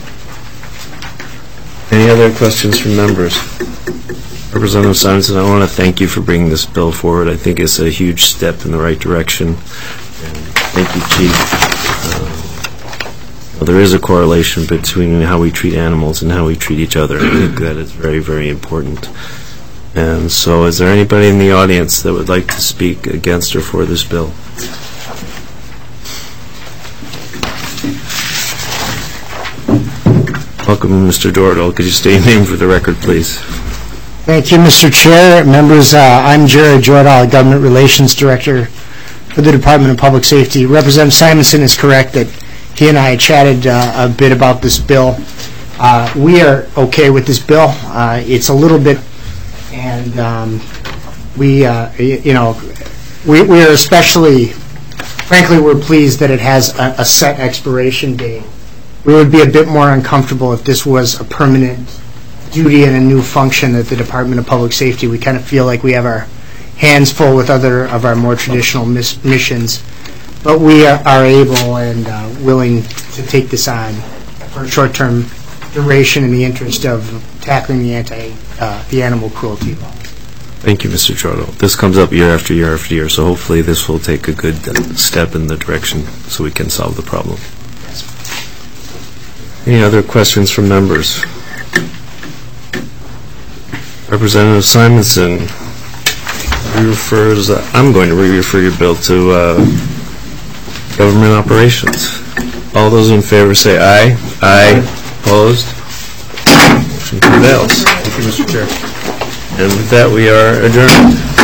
[SPEAKER 14] Any other questions from members? Representative Simonson, I want to thank you for bringing this bill forward. I think it's a huge step in the right direction. And thank you, Chief. There is a correlation between how we treat animals and how we treat each other. I think that is very, very important. And so is there anybody in the audience that would like to speak against or for this bill? Welcome, Mr. Dordal. Could you state your name for the record, please?
[SPEAKER 21] Thank you, Mr. Chair. Members, I'm Jared Jordahl, Government Relations Director for the Department of Public Safety. Representative Simonson is correct that he and I chatted a bit about this bill. We are okay with this bill. It's a little bit, and we are especially, frankly, we're pleased that it has a set expiration date. We would be a bit more uncomfortable if this was a permanent duty and a new function at the Department of Public Safety. We kind of feel like we have our hands full with other of our more traditional missions. But we are able and willing to take this on for a short-term duration in the interest of tackling the animal cruelty law.
[SPEAKER 14] Thank you, Mr. Jordahl. This comes up year after year after year, so hopefully this will take a good step in the direction so we can solve the problem. Any other questions from members? Representative Simonson I'm going to refer your bill to Government Operations. All those in favor say aye. Aye. Opposed? Motion prevails.
[SPEAKER 16] Thank you, Mr. Chair.
[SPEAKER 14] And with that, we are adjourned.